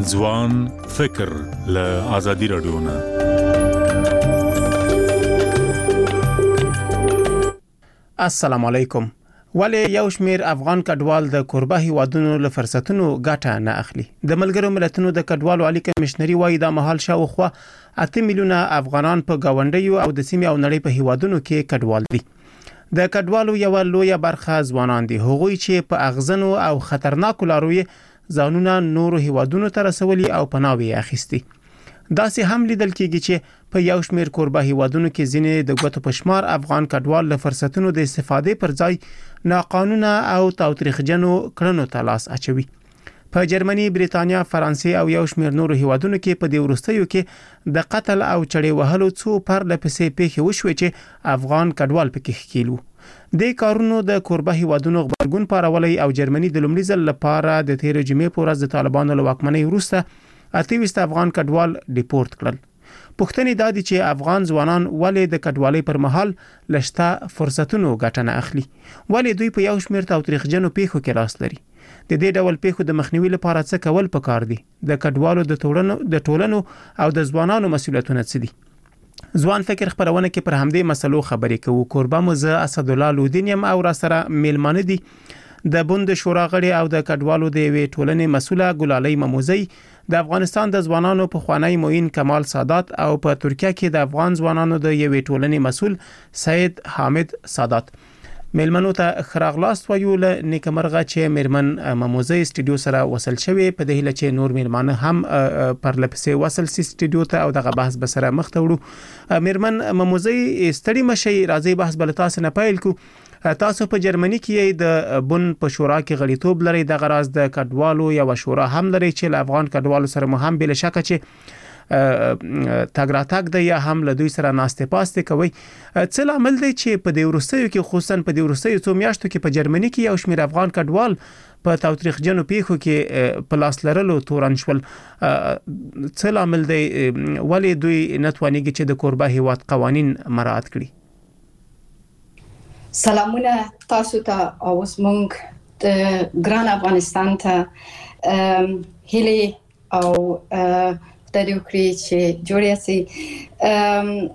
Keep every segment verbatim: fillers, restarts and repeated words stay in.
ځوان فکر له آزادي رادیو نه. السلام علیکم. ولی یو شمیر افغان کډوال د کوربه هیوادونو له فرصتونو ګټه نه اخلي. د ملګرو ملتونو د کډوالو عالی کمشنري وايي د مهال شاوخوا اته میلیونه افغانان په گاونډیو او د سیمې او نړۍ په هیوادونو کې کډوال دي. د کډوالو یو لویه برخه ځوانان دي، هغوی چې په اغزنو او خطرناکو لارو ځانونه نورو هیوادونو ته رسولي او پناه اخیستي. داسې هم لیدل کېږي چې په یو شمیر کوربه هیوادونو کې ځینې د ګوتو پشمار افغان کډوال له فرصتونو د استفادې پر ځای ناقانونه او تاوتریخجنو کړنو ته لاس اچوي. په جرمني، بریتانیا، فرانسې او یو شمیر نورو هیوادونو کې په دې وروستیو کې د قتل او چړې وهلو څو پرله پسې پیښې وشوې چې افغان کډوال پکې ښکیل وو. د کارونو د کوربه هیوادونو غبرګون پارولای او جرمني د لومړي ځل لپاره د تیر جمعې په ورځ د طالبانو له واکمنۍ وروسته اته ویشت افغان کډوال ډیپورت کړل. پوښتنې دا دي چې افغان ځوانان ولې د کډوالۍ پر مهال لشته فرصتونو ګټه نه اخلي؟ ولې دوی په یو شمیر تاوتریخجنو پیښو کې لاس لري؟ د دې ډول پیښو د مخنیوي لپاره څه کول پکار دي؟ د کډوالو د ټولنو د ټولنو او د ځوانانو مسؤلیتونه څه دي؟ ځوان فکر خبرونه کې پر همدې مسلو خبرې کوو. کوربه مو زه اسد الله لودین یم او را سره میلمانه دي د بوند شورا غړي او د کډوالو د وی ټولنې مسوله ګلالۍ مموزی، د افغانستان د ځوانانو په خوانی موین کمال سادات او په ترکیه کې د افغان ځوانانو د یوې ټولنې مسول سید حامد سادات. میلمنو ته خراغلاست ویو له نیکمرغه چې میرمن مموزی استودیو سره وصل شوی، په دې هیله چې نور میلمانه هم پر لپسې وصل سي استودیو ته او دغه بحث به سره مخ ته وړو. میرمن مموزی ستړي مشي، راځي بحث بل تاسو نه پیل کو. تاسو په جرمني کې د بون په شورا کې غړیتوب لري، د غراز د کډوالو یو شورا هم لري چې له افغان کډوالو سره مو هم بل شک چې تاګ راتاګ د یا هم له دوی سره ناسته پاسته کوي. څه لامل دی چې په دې ورستیو کې خصوصا په دې ورستیو څو میاشتو کې په جرمني کې یو شمیر افغان کډوال په تاوتریخجنو پیښو کې په لاس لرلو تورن شول؟ څه لامل دی ولې دوی نتوانيږي چې د کوربه هیواد قوانین مراعات کړي؟ سلامونه تاسو ته او زمونږ د ګران افغانستان ته هیلي او د یوکري چې جوړیا سي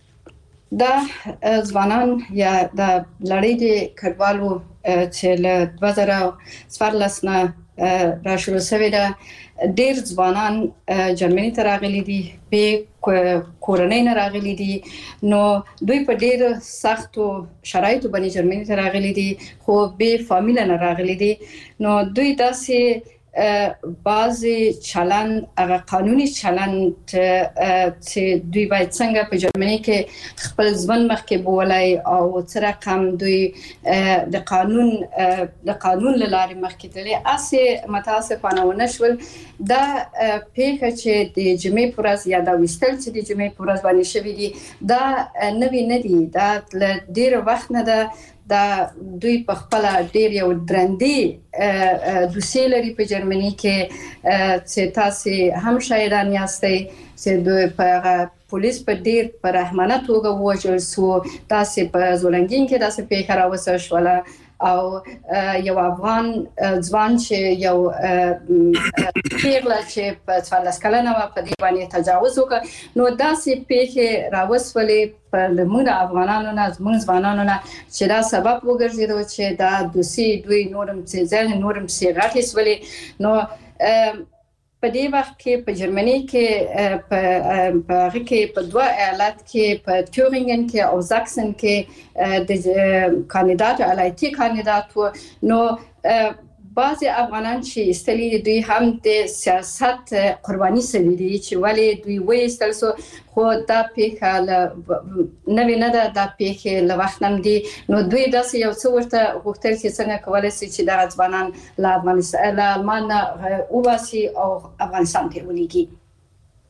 دا ځوانان یا د لړۍ د کډوالو چې له دوه زره څوارلس نه را شروع شوی ده، ډیر ځوانان جرمني ته راغلي دي، به کورنۍ نه راغلي دي، نو دوی په ډیر سختو شرایطو باندې جرمني ته راغلي دي، خو به فامیل نه راغلي دي. نو دوی داسې بعضی چلند هغه قانوني چلند چې دوی باید څنګه په جرمني کې خپل ژوند مخکې بولای او څه رقم دوی د قانون د قانون له لارې مخکې تللی، اسې متاسفانه ونه شول. دا پیښه چې د جمعې په ورځ یا دا ویستل چې د جمعې په ورځ باندې شوي دي، دا نوي نه دي، دا له ډېره وخت نه ده. دا دوی په خپل ډیر یو درندې دوسیه لري په جرمني کې چې تاسو هم شاهدان یاستئ چې دوی په پولیس په ډیر په رحمانه توګه وژل سو. تاسو په زولنګین کې تاسو پیښه راوسه شوله او یو افغان ځوان چې یو پیغله چې په څوارلس کلنه وه په دې باندې تجاوز وکړ. نو داسې پیښې راوسولې په موږ افغانانو نه، زموږ ځوانانو نه، چې دا سبب وګرځېدو چې دا دوسي دوی نورم چې ځل نورم سي غټې سولې. نو په دې وخت کې په جرمني کې په هغه کې په دوه ایالت کې په تورینګن کې او زاکسن کې د کاندیدات الایتي کاندیدات و. نو بعضی افغانان چې استلی دوی هم د سیاست قرباني سوي دي چې ولې دوی وایستل سو، خو دا پیښه نوې نه ده، دا پیښې له وخت نه دي. نو دوی داسې یو څه ورته غوښتل چې څنګه کولی شي چې دغه ځوانان له افغانستان له المان نه وباسي او افغانستان ته ولېږي.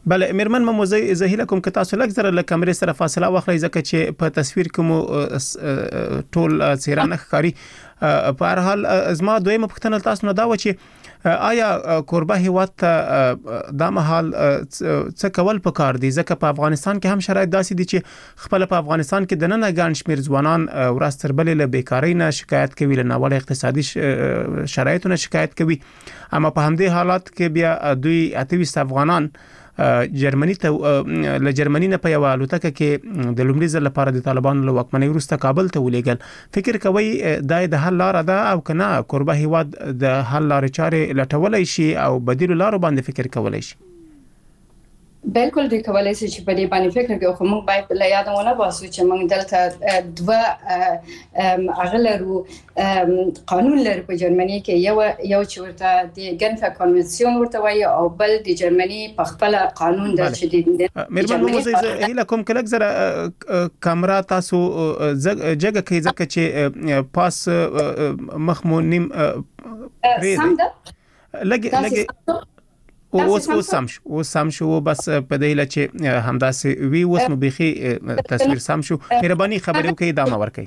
بله میرمن مموزي زهیله کوم که تاسو لږ زره له کمرې سره فاصله واخلئ ځکه چې په تصویر کې مو ټول څیره نه ښکاري. په هر حال زما دویمه پوښتنه تاسو نه دا و چې آیا کوربه هیواد ته دا مهال څه کول پکار دي ځکه په افغانستان کې هم شرایط داسې دي چې خپل په افغانستان کې د نن ګڼ شمیر ځوانان ورځ تر بلې له بیکاری نه شکایت کوي، له ناوړه اقتصادي شرایطو نه شکایت کوي، اما په همدې حالات کې بیا دوی اته ویشت افغانان جرمني ته له جرمني نه په یو الوتکه کې د لومړي ځل لپاره د طالبانو له واکمنۍ وروسته کابل ته ولېږل. فکر کوي دا د حل لار ده او کنه کوربه هیواد د حل لارې چارې لټولای شي او بدیل لارو باندې فکر کولای شي؟ بالکل دوی کولای شي چې په دې باندې فکر کوي، خو موږ باید له یادونه باسو چې موږ دلته دوه اغلرو قانون لري په جرمني کې، یو یو چې ورته د ګنفا کنونسیون ورته وایي او بل د جرمني په خپل قانون د شدید میرمن موزي هیله کوم کلک زره کامرا تاسو جګه کې ځکه چې پاس مخمو نیم سم ده لګي لګي اوس اوس سم شو اوس سم شو بس په دې لچ همداسې وی اوس نو بيخي تصویر سم شو. مهرباني خبرې وکړئ دا ما ورکړئ.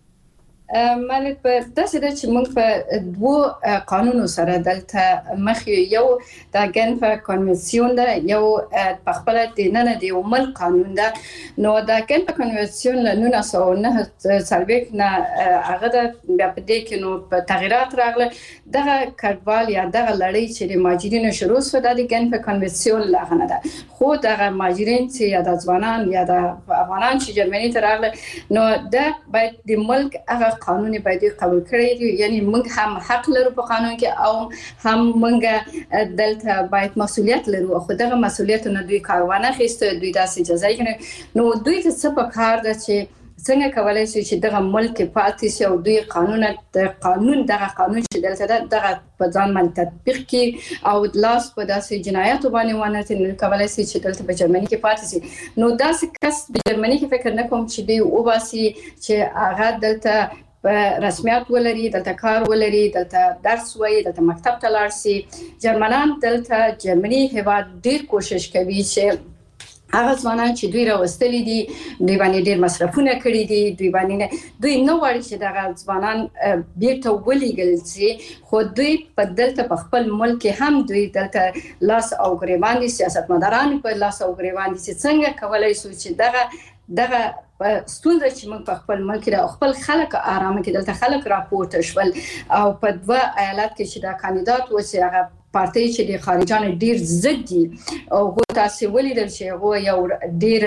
مالک په داسې ده چې موږ په دوه قانونو سره دلته مخ یو د ګنفا کنونسیون ده، یو په خپل د نن د عمل قانون ده. نو د ګنفا کنونسیون له نولس سوه نه څلوېښت نه هغه د بیا په دې کې نو په تغیرات راغله. دغه کډوال یا دغه لړۍ چې د مهاجرینو شروع شو د ګنفا کنونسیون لاغنه ده، خو دغه مهاجرین چې یا د ځوانان یا د افغانان چې جرمني ته راغله نو دا باید د ملک هغه قانون باید قبول کړی دي، یعنی موږ هم حق لرو په قانون کې او هم موږ دلته باید مسؤلیت لرو، خو دغه مسؤلیت نه دوی کاروانه خسته دوی داسې جزای کنه. نو دوی ته څه پکار ده چې څنګه کولای شي چې دغه ملک پاتې شي او دوی قانون د قانون دغه قانون چې دلته دغه په ځان باندې تطبیق کړي او لاس په داسې جنایاتو باندې ونه تل کولای شي چې دلته په جرمني کې پاتې شي. نو داسې کس په جرمني کې فکر نه کوم چې دوی وباسي چې هغه دلته په رسمیت ولري، دلته کار ولري، دلته درس وایي، دلته مکتب ته لاړ شي. جرمنان دلته جرمني هیواد ډیر کوشش کوي چې هغه ځوانان چې دوی راوستلي دي دوی باندې ډیر مصرفونه کړي دي، دوی باندې دوی نه غواړي چې دغه ځوانان بیرته ولېږل شي، خو دوی په دلته په خپل ملک هم دوی دلته لاس او ګریوان دي، سیاستمداران په لاس او ګریوان دي چې څنګه کولای شي چې دغه دغه ستونزه چې موږ په خپل ملک کې د خپل خلک آرامه کې دلته خلک راپورته شول او په دوه ایالت کې چې دا کاندیدات و چې هغه پارټي چې د خارجانو ډیر ضد دي او غو تاسو ولیدل چې هغه یو ډیر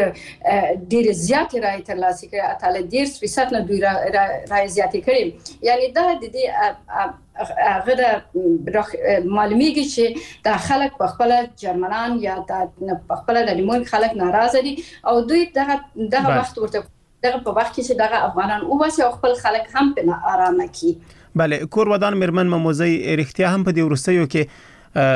ډیر زیات رائے ترلاسه کړي، اتل ډیر فیصد نه دوی رائے زیات کړي. یعنی دا د دې هغه د معلومیږي چې د خلک په خپل جرمنان یا د په خپل د لیمون خلک ناراضه دي او دوی دغه دغه وخت ورته دغه په وخت کې چې دغه افغانان وباسي او خپل خلک هم په آرامه کې. بله کور ودان میرمن مموزي رښتیا هم په دې ورستیو کې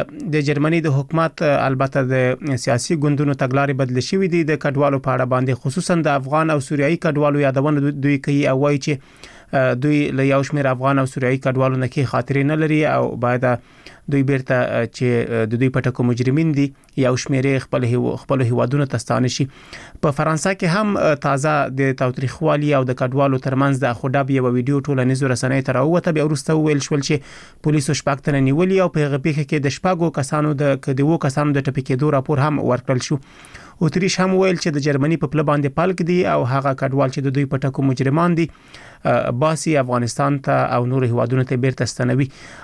د جرمني د حکومت البته د سیاسي ګوندونو تګلارې بدل شوې دي د کډوالو په اړه باندې، خصوصا د افغان او سوریایي کډوالو یادونه دوی کوي او وایي چې دوی له یو شمېر افغان او سوریایي کډوالو نه کې خاطرې نه لري او باید دوی بیرته چې د دوی پټکو مجرمین دي یو شمېر خپل خپل هیوادونو ته ستانه شي. په فرانسه کې هم تازه د تاوتریخوالي او د کډوالو ترمنځ د خوداب یو ویډیو ټولنیزو رسنیو ته راووته، بیا وروسته ویل شول چې پولیسو شپږ تنه نیولي او په هغه پیښه کې د شپږو کسانو د کډوو کسانو د ټپي کېدو راپور هم ورکړل شو. اوتریش هم ویل چې د جرمني په پله باندې پالک دي او هغه کډوال چې د دوی پټکو مجرمان دي باسي افغانستان ته او نور هیوادونو ته بیرته ستنوي.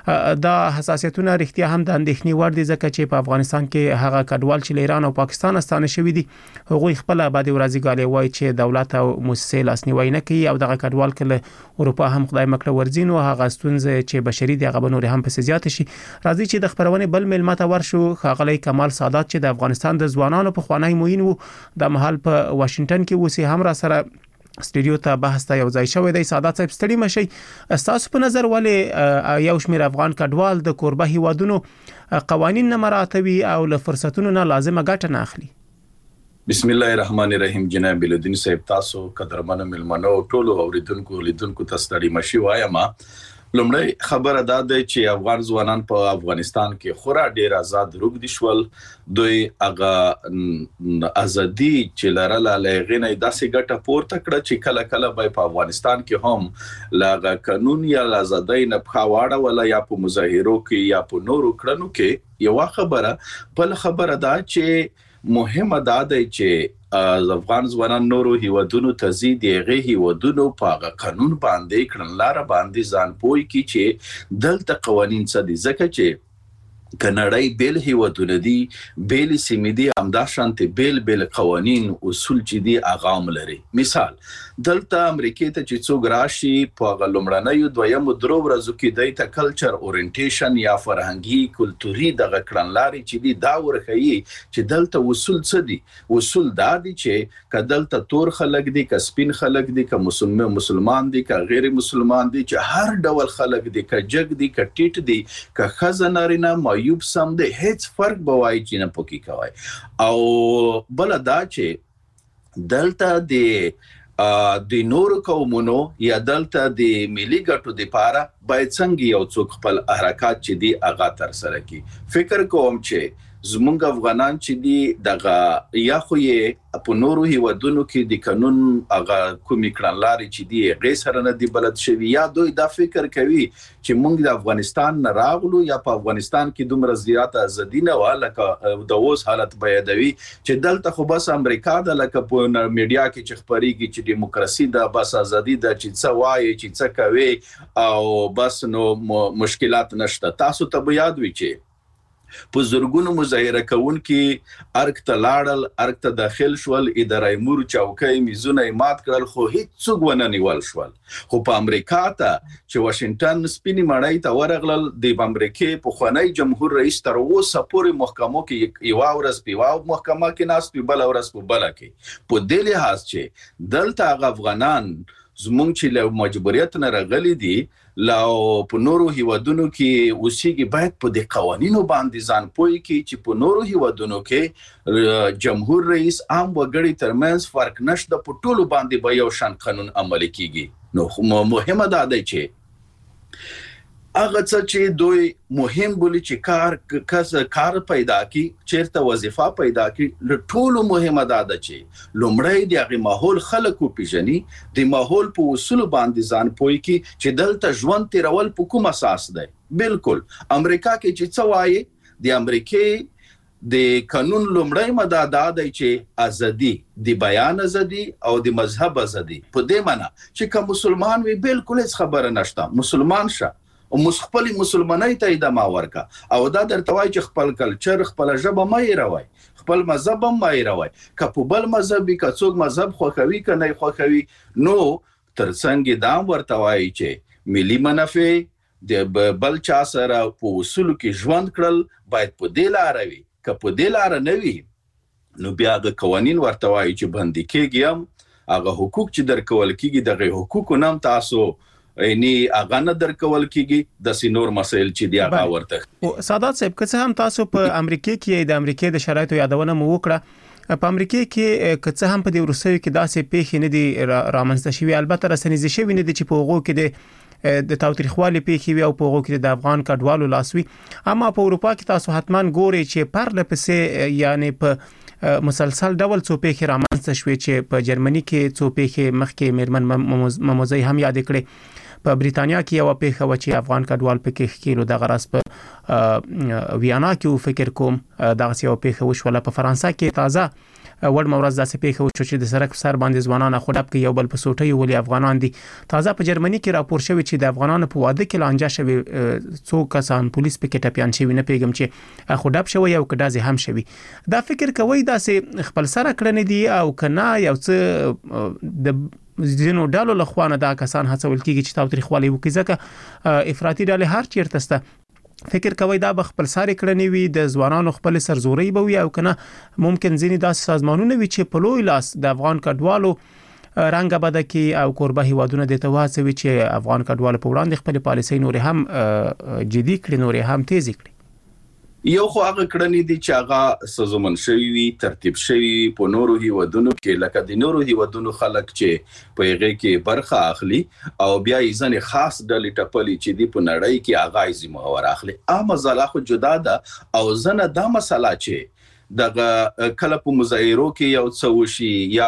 دا حساسیتونه رښتیا هم د اندېښنې وړ دي ځکه چې په افغانستان کې هغه کډوال چې ایران او پاکستان ستانه شوی دي هغوی خپل آبادی ورځي غالي وایي چې دولت او مؤسسې لاسنیوي نه کوي او دغه کډوال کله اروپا هم خدای مکړه ورځین او هغه ستونزې چې بشري دي هغه نور هم په زیات شي. راځي چې د خبرونه بل ملمت ورشو. خاغلی کمال سادات چې د افغانستان د ځوانانو په خوانی موین وو د محل په واشنگټن کې وسی هم را سره سټډیو ته بحث ته یو ځای شوی دی. سادات صاحب ستړي مشي، تاسو په نظر ولې یو شمېر افغان کډوال د کوربه هیوادونو قوانین نه مراعاتوي او له فرصتونو نه لازمه ګټه نه اخلي؟ بسم الله الرحمن الرحیم. جناب بلودین صاحب تاسو قدرمنو ملمنو ټولو اوریدونکو لیدونکو ته ستړي مشي وایم. لومړی خبره دا ده چې افغان ځوانان په افغانستان کې خورا ډیر آزاد روږدي شول. دوی هغه ازادي چې لرله لغینه داسې ګټه پورته کړه چې کله کله به په افغانستان کې هم لاغه قانون یا آزادۍ نه پخواړه ولا یا په مظاهرو کې یا په نورو کړنو کې یو خبره. بل خبره دا چې مهمه دا ده چې افغان ځوانان نورو هیوادونو ته ځي دغه هیوادونو په قانون باندې کړنلار باندې ځان پوي کی چې دلته قوانين څه دي ځکه چې کنړای بیل هیوادونه دي بیل سیمې دي همدا شانتي بیل بیل قوانين اصول چې دي اغام لري. مثال دلته امریکای ته چې څوک راشي په غلمړنیو دویم درو ورځو کې د ته کلچر اورینټیشن یا فرهنګي کلتوري دغه کړنلاري چې دي دا ورخی چې دلته اصول څه دي. اصول دا دي چې کدلته تور خلک دي ک سپین خلک دي ک مسلمان مسلمان دي ک غیر مسلمان دي چې هر ډول خلک دي ک جګ دي ک ټیټ دي ک خزنارینه معیوب سم دي هیڅ فرق بوای چې نه پوکي کوي. او بل دا چې دلته د د نورو قومونو یا دلته د ملي ګټو لپاره باید څنګه یو څوک خپل حرکت چې دی اغا تر سره کی. فکر کوم چې زمونږ افغانان چې دی دغه یا خو یې په نورو هیوادونو کې د قانون اغا کومې کړنلارې چې دی غیر سره نه دی بلد شوی یا دوی دا فکر کوي چې مونږ د افغانستان نه راغلو یا په افغانستان کې دومره زیاته ازادي نه و لکه د اوس حالت بیادوي چې دلته خو بس امریکا د لکه په میډیا کې چې خبريږي چې دیموکراسي ده بس ازادي ده چې څه وایي چې څه کوي او بس نو مشکلات نشته. تاسو ته یاد وي چې په زورګونو مظاهره کوون کې ارک ته لاړل ارک ته داخل شول ادارای مور چوکۍ میزونه مات کړل خو هیڅ څوک ونه نیول شول. خو په امریکا ته چې واشنگټن سپینی مړی ته ورغلل د امریکای په خوانی جمهور رئیس تر اوسه پورې محکمو کې یو ورځ په یو محکمه کې ناس په بل ورځ په بل کې په دې لحاظ چې دلته افغانان زمونږ چې له مجبوریت نه راغلي دي لا په نورو هیوادونو کې اوسېږي باید په دې قوانینو باندې ځان پوي کې چې په نورو هیوادونو کې جمهور رئیس عام وګړي ترمنځ فرق نشته په ټولو باندې به یو شان قانون عملي کیږي. نو مهمه ده چې هغه څه چې دوی مهم بولی چې کار کس کار پیدا کی چیرته وظیفه پیدا کی له ټولو مهمه ده چې لومړی د هغه ماحول خلکو پیژني د ماحول په اصول باندې ځان پوي کی چې دلته ژوند تیرول په کوم اساس ده. بالکل امریکا کې چې څه وایي د امریکای د قانون لومړی ماده دا ده چې ازادي د بیان ازادي او د مذهب ازادي په دې معنی چې کوم مسلمان وي بالکل هیڅ خبره نشته مسلمان شه او خپل مسلمانۍ ته ادامه ورکا او دا درته وایي چې خپل کلچر خپل ژبه مې راوي خپل مذهب هم مې راوي که په بل مذهب کې څوک مذهب خوښوي که نه خوښوي نو ترڅنګ دا ورته وایي چې ملي منافع د بل چا سره په اصول کې ژوند کړل باید په دې لار وي که په دې لار نه وي نو بیا د قوانین ورته وایي چې باندې کېږي هم هغه حقوق چې درکول کېږي دغه حقوق نام تاسو ني اغه نه درکول کیږي د سينور مسایل چې دی هغه ورته. سادات صاحب که څه هم تاسو په امریکا کې د امریکا د شرایطو یادونه مو وکړه په امریکا کې که څه هم په دې روسیې کې داسې پیښې نه دي رامنځته شوي البته رسنیزي شوي نه دي چې په هغو کې د د تاوتریخوالي پیښې وي او په هغو کې د افغان کډوالو لاسوي اما په اروپا کې تاسو حتمان ګوري چې پر لپسې یعنی په مسلسل ډول څو پیښې رامنځته شوي چې په جرمني کې څو پیښې مخکې میرمن مموزي هم یاد کړې په بریتانیا کې یو پیښه و چې افغان کډوال پکې خېلو د غرض په ویانا کې فکر کوم دغه یو پیښه وشوله په فرانسه کې تازه وړ مورز داسې پیښه وشو چې د سرک سر باندې ځوانان خوداب کې یو بل په سوټي ولي افغانان دي تازه په جرمني کې راپور شوی چې د افغانانو په واده کې لانجه شوی څو کسان پولیس پکې ټپيان شوی نه پیګم چې خوداب شوی او کډازي هم شوی دا فکر کوي داسې خپل سره کړنې دي او کنا یو څه د زینو ډالو لخوانه دا کسان هڅول کیږي چې تاوتریخوالي وکړي ځکه افراطي ډلې هر چیرته سته فکر کوي دا بخپل ساري کړنی وي د ځوانانو خپل سرزوري به وي او کنه ممکن ځینی داسې سازمانونه وي چې په لوی لاس د افغان کډوالو رنګ بده کی او قربه هیوادونه د تواسوي چې افغان کډوالو په وړاندې خپل پالیسي نور هم جدي کړي نور هم تیز کړي. یو خو هغه کړنې دي چې هغه سازمان شوی وي ترتیب شوی په نورو هیوادونو کې لکه د نورو هیوادونو خلک چې په هغه کې برخه اخلي او بیا یې ځنې خاص ډلې ټپلې چې دی په نړۍ کې هغه یې ذمہوار اخلي. عام مسله خو جدا ده او ځنه دا مسله چې دغه کله په مظاهرو کې یو څه وشي یا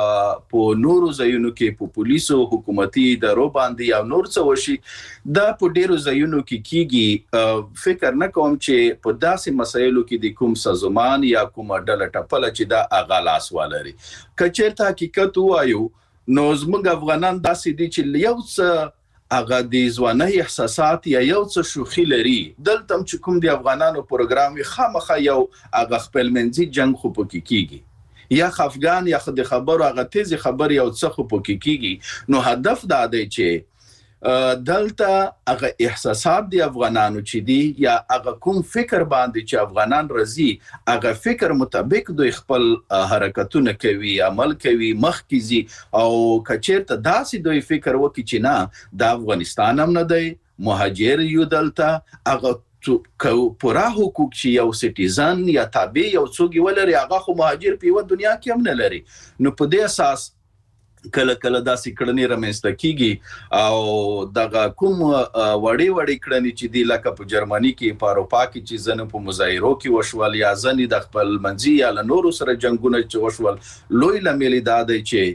په نورو ځایونو کې په پولیسو حکومتي ادارو باندې یا نور څه وشي دا په ډیرو ځایونو کې کیږي. فکر نه کوم چې په داسې مسایلو کې د کوم سازمان یا کوم ډله ټپله چې دا هغه لاس ولري. که چېرته حقیقت وایو نو زموږ افغانان داسې دي چې یو څه هغه د ځوانۍ احساسات یا یو څه شوخي لري. دلته چې کوم د افغانانو پروګرام وي خامخا یو هغه خپلمنځي جنگ خو پکې کیږي یا افغان یا د خبرو هغه تیزی خبر یو څه خو پکې کیږي. نو هدف دا دی چې دلته هغه احساسات د افغانانو چې دي یا هغه کوم فکر باندې چې افغانان راځي هغه فکر مطابق دوی خپل حرکتونه کوي عمل کوي مخکې ځي او کچېرته داسې دوی فکر وکړي چې نه د افغانستان هم نه دی مهاجر یو دلته هغه پورا حقوق چې یو سټیزن یا تابع یو څوک ولري هغه خو مهاجر په یو دنیا کې هم نه لري. نو په دې اساس کله کله داسې کړنې رامنځته کیږي او دغه کوم وړې وړې کړنې چې دی لکه په جرمني کې په اروپا کې چې ځنه په مظاهرو کې وشول یا ځنې د خپل منځي یا له نورو سره جنګونه چې وشول لوی لامل دا دی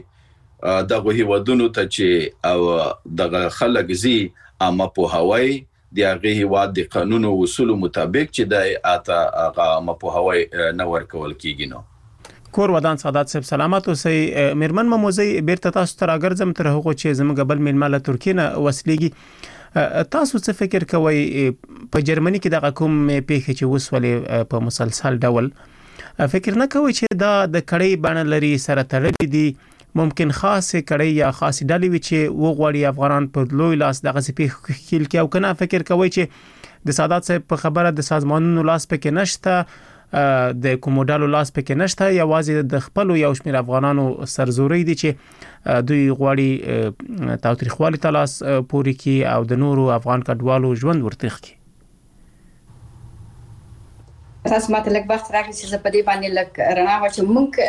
چې دغه هیوادونو ته چې او دغه خلک زی اما په هوای د هغه هیواد د قانون او اصول مطابق چې د اته هغه اما په هوای نه ورکول کیږي. نو کور ودان سعادت صاحب سلامات اوسئ. میرمن مموزي بیرته تاسو ته راګرځم تر هغه چې زموږ بل میلمه ترکیه نه وسلېږي. تاسو څه فکر کوئ په جرمني کې دغه کوم پیښې چې وسولې په مسلسل ډول فکر نه کوئ چې دا د کړۍ بڼه لري سره تړلې دي ممکن خاصه کړۍ یا خاصه ډلې وي چې وغواړي افغانان په لوی لاس دغه پیښې خېل کې او کنه فکر کوئ چې د سعادت صاحب په خبره د سازمانونو لاس پکې نشته د کوموډالو لاس پکې نشته یوازې د خپل یو شمېر افغانانو سرزوري دي چې دوی غواړي تاوتریخوالي تلاس پوری کی او د نورو افغان کډوالو ژوند ورتخ کی. تاسو ماته لږ وخت راکړئ چې زه په دې باندې لږ رڼا واچوم.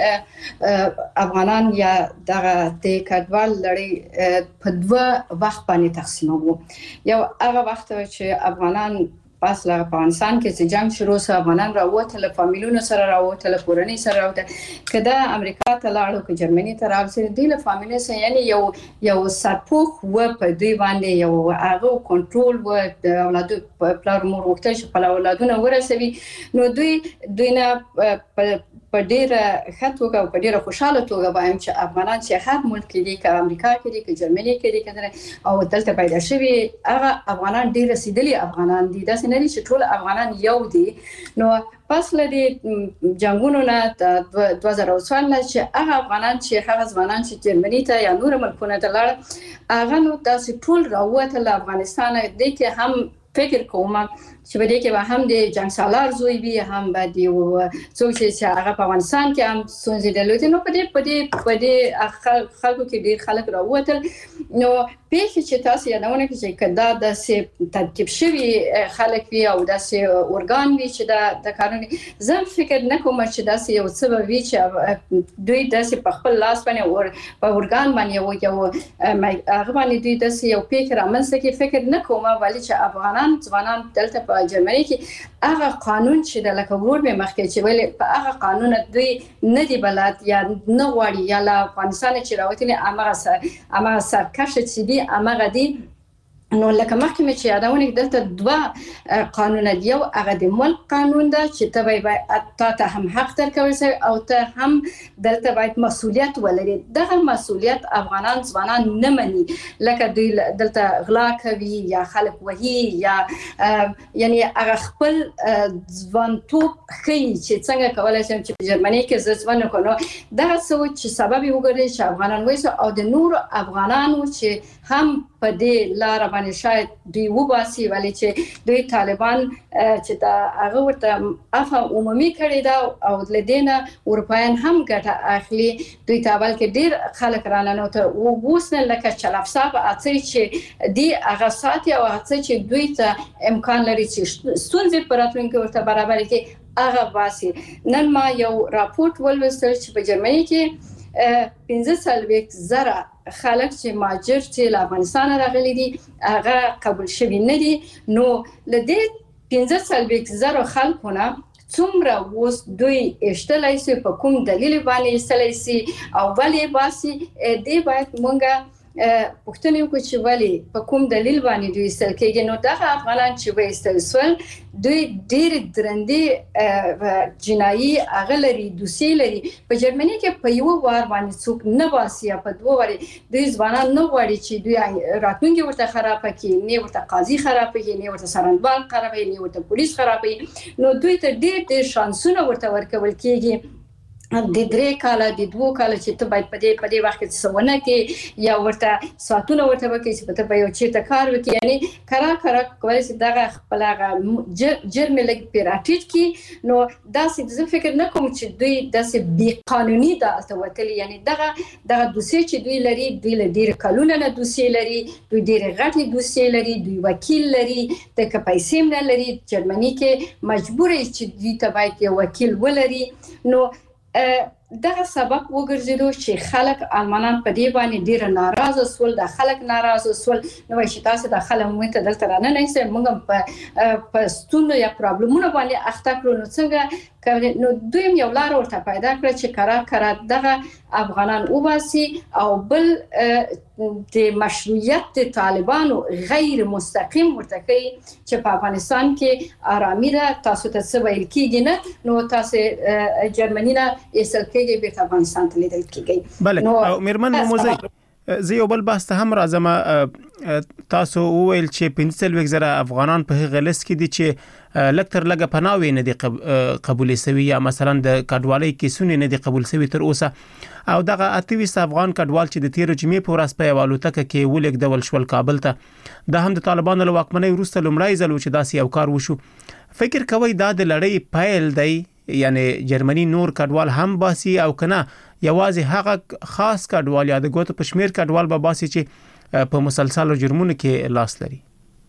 موږ افغانان یا دغه د کډوال لړۍ په دوه وخت باندې تقسیموو. یو هغه وخت چې افغانان پس له افغانستان کې چې جنگ شروع شو افغانان راووتل فامیلونو سره راووتل کورنۍ سره راووتل کله امریکا ته لاړو که جرمني ته راوځي د له فامیل سره یعنی یو یو سرپوخ و په دوی باندې یو هغه کنټرول و د اولادو په پلار مور وخت چې په اولادونه ورسوي. نو دوی دوی نه په ډیره خطوګه او په ډیره خوشاله توګه وایم چې افغانان چې هر ملک کې دي که امریکا کې دي که جرمني کې دي کنه او دلته پیدا شوي هغه افغانان ډیر رسیدلي افغانان دي داسې نه دي چې ټول افغانان یو دي. نو پس لدی جنگونو نه د دوه زره څوارلس نه چې هغه افغانان چې هغه ځوانان چې جرمني ته یا نور ملکونو ته لاړ هغه نو تاسو ټول راووتل افغانستان دې کې هم فکر کوم چې بده کې به هم د جنگ سالار زوی وي هم به دی او څو چې هغه په افغانستان کې هم سونځي دلته نو په دې په دې په دې خلکو کې ډیر خلک راووتل. نو پیښه چې تاسو یادونه کوي چې کدا د سه ترتیب شوی خلک وي او د سه اورګان وي چې د د قانوني زم فکر نه کوم چې د سه یو څه وي چې دوی د سه په خپل لاس باندې اور په اورګان باندې یو هغه باندې دوی د سه یو فکر امنځ کې فکر نه کوم ولی چې افغانان ځوانان دلته په جرمني کې هغه قانون چې د لکه ور به مخکې چې ویل په هغه قانون دوی نه دی بلد یا نه غواړي یا له افغانستان چې راوتنی امغه سر امغه سرکش چې دی امغه دی. نو لکه محکمه چې یادونه دلته دوه قانون دی یو هغه د ملک قانون ده چې ته به ته هم حق درکوي او ته هم دلته باید مسؤلیت ولري. دغه مسؤلیت افغانان ځوانان نه مني لکه دوی دلته غلا کوي یا خلک وهي یا یعنی هغه خپل ځوانتوب خي چې څنګه کولای شي چې په جرمني کې ځوان کونو دغه څه چې سبب وګرځي چې افغانان وایي او د نور افغانانو چې هم په دې لار باندې شاید دوی وباسي ولې چې دوی طالبان چې دا هغه ورته افه عمومي کړی دا او لدينا اروپایان هم ګټه اخلي دوی ته بلکې ډیر خلک رانه ته ووسنه لکه چلافصاب اڅي چې دی هغه ساتي او اڅي چې دوی ته امکان لري چې ستونزې پراتونکو ورته برابر کړي هغه واسي نن ما یو راپورټ ولوستل چې په جرمني کې پنځه څلوېښت زره خلک چې ماجر چې له افغانستان راغلي دي هغه قبول شوي نه دي نو لدې پنځه څلوېښت زره خلکو نه څومره اوس دوی اشتلای سي په کوم دلیل باندې اشتلای سي او ولې باسي دې باید مونږه پښتنې کو چې ولی په کوم دلیل باندې دوی استل کېږي نو دا افغانان چې وې استل سول دوی ډېر درندې جنایي اغلري دوسي لري په جرمني کې په یو وار باندې څوک نه باسي په دوه واري دوی ځوانان نه غواړي چې دوی راتلونکي ورته خراب کړي نه ورته قاضي خراب کړي نه ورته سرنبال خراب کړي نه ورته پولیس خراب کړي نو دوی ته ډېر ډېر شانسونه ورته ورکول کېږي د درې کاله د دوه کاله چې ته باید په دې په دې وخت کې څونه کې یا ورته ساتونه ورته وکړي چې ته به یو چیرته کار وکړي یعنی کرا کرا کوي چې دغه خپل هغه جرم لګ پیراټیټ کی نو داسې زه فکر نه کوم چې دوی داسې بی قانوني دالته وتلی یعنی دغه دغه دوسي چې دوی لري دوی له ډیر کلونه نه دوسي لري دوی ډیر غټي دوسي لري دوی وکیل لري د کپایسیم نه لري جرمني کې مجبور چې دوی ته باید یو وکیل ولري نو دغه سبب وګرځیدو چې خلک المانان په دې باندې ډیر ناراضه سول د خلک ناراضه سول نو چې تاسو د خلک مونږ ته دلته رانه نه سي مونږ په په ستونزو یا پرابلمونو باندې اخته کړو نو څنګه نو دویم یو لار ورته پیدا کړ چې کرا کرا دغه افغانان وباسي او بل د مشروعیت د طالبانو غیر مستقیم ورته کوي چې په افغانستان کې آرامي ده تاسو ته څه ویل کیږي نه نو تاسو جرمني نه ایسل کېږي به افغانستان ته لیدل کېږي بله او میرمن موموزی زه یو بل بحث ته هم راځم تاسو وویل چې پنځه څلوېښت زره افغانان په هغه لیست کې دي چې لکتر لګه پناوي نه دي قبول شوي یا مثلا د کډوالۍ کیسونه نه دي قبول شوي تر اوسه او دغه اتویس افغان کډوال چې د تیر جمعې په ورځ په والوتکه کې ولګ ډول شول کابل ته د هم د طالبانو له واکمنۍ وروسته لومړی ځل چې داسې یو کار وشو فکر کوي دا د لړۍ پایل دی یعنی جرمني نور کډوال هم باسي او کنه یوازې هغه خاص کډوال یا د ګوتو په شمیر کډوال به باسي چې په مسلسل جرمونو کې لاس لري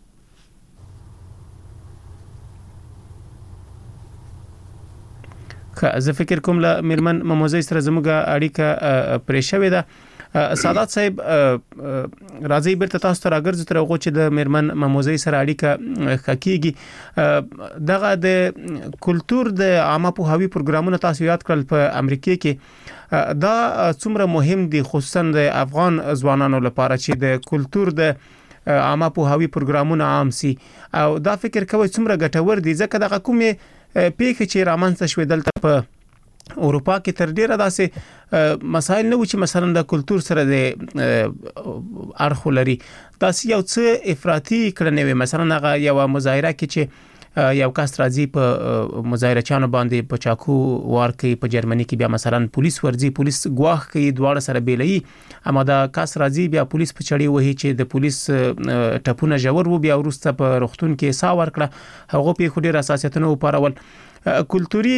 زه فکر کوم له میرمن موموزی سره زموږه اړیکه پرې شوې ده سادات صاحب راځي بیرته تاسو ته راګرځو تر هغه چې د میرمن موموزی سره اړیکه حقيقي دغه د کلچر د عامه پوهاوی پروګرامونو تاسو یاد کړل په امریکا کې دا څومره مهم دي خصوصا د افغان ځوانانو لپاره چې د کلچر د عامه پوهاوی پروګرامونه عام سي او دا فکر کوي څومره ګټور دي ځکه دغه کومه پیښه چې رامنځته شوې دلته په اروپا کې تر ډیره داسې مسایل نه و چې مثلا د کلچر سره د اړخ لري تاسو یو څه افراطي کړنې وي مثلا هغه یو مظاهره کې چې یو کس راځي په مظاهره چانو باندې په چاکو وار کوي په جرمني کې بیا مثلا پولیس ورځي پولیس ګواخ کوي دواړه سره بیلې اما دا کس راځي بیا پولیس په چړې وهي چې د پولیس ټپونه جوړ وو بیا ورسته په رختون کې سا ور کړه هغه په خوري اساسیتونو وپارول کلتوري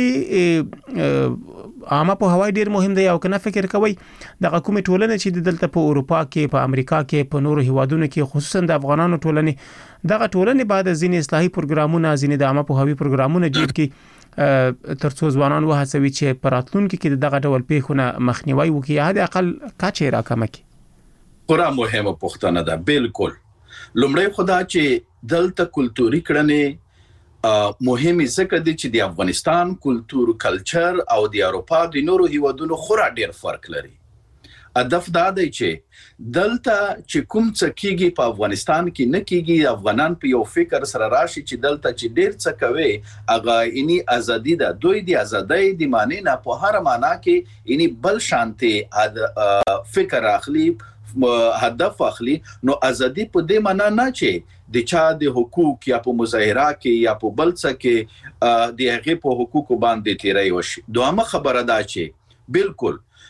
عامه په هوای ډیر مهم دی او کنه فکر کوي د حکومت ټولنه چې دلته په اروپا کې په امریکا کې په نورو هیوادونو کې خصوصا د افغانانو ټولنه دغه ټولنه بعد ځینې اصلاحي پروګرامونه ځینې د عامه په هوای پروګرامونه جوړ کړي ترڅو ځوانان وهڅوي چې پراتلونکو کې دغه ډول پیښونه مخنیوي وکړي هدا اقل کاچې راکمه کی خورا مهمه پوښتنه ده بالکل لومړی خدا چې دلته کلتوري کړنې مهمه ځکه دي چې د افغانستان کلچر کلچر او د اروپا د نورو هیوادونو خورا ډیر فرق لري هدف دا دی چې دلته چې کوم څه کیږي په افغانستان کې نه کیږي افغانان په یو فکر سره راشي چې دلته چې ډیر څه کوي هغه اني ازادي ده دوی د ازادۍ د معنی نه په هر معنا کې اني بل شانته فکر اخلي هدف اخلي نو ازادي په دې معنا نه چې د چا د حقوق یا په مظاهره کې یا په بل څه کې د هغه په حقوقو باندې تیری وشي دوامه خبره ده چې بالکل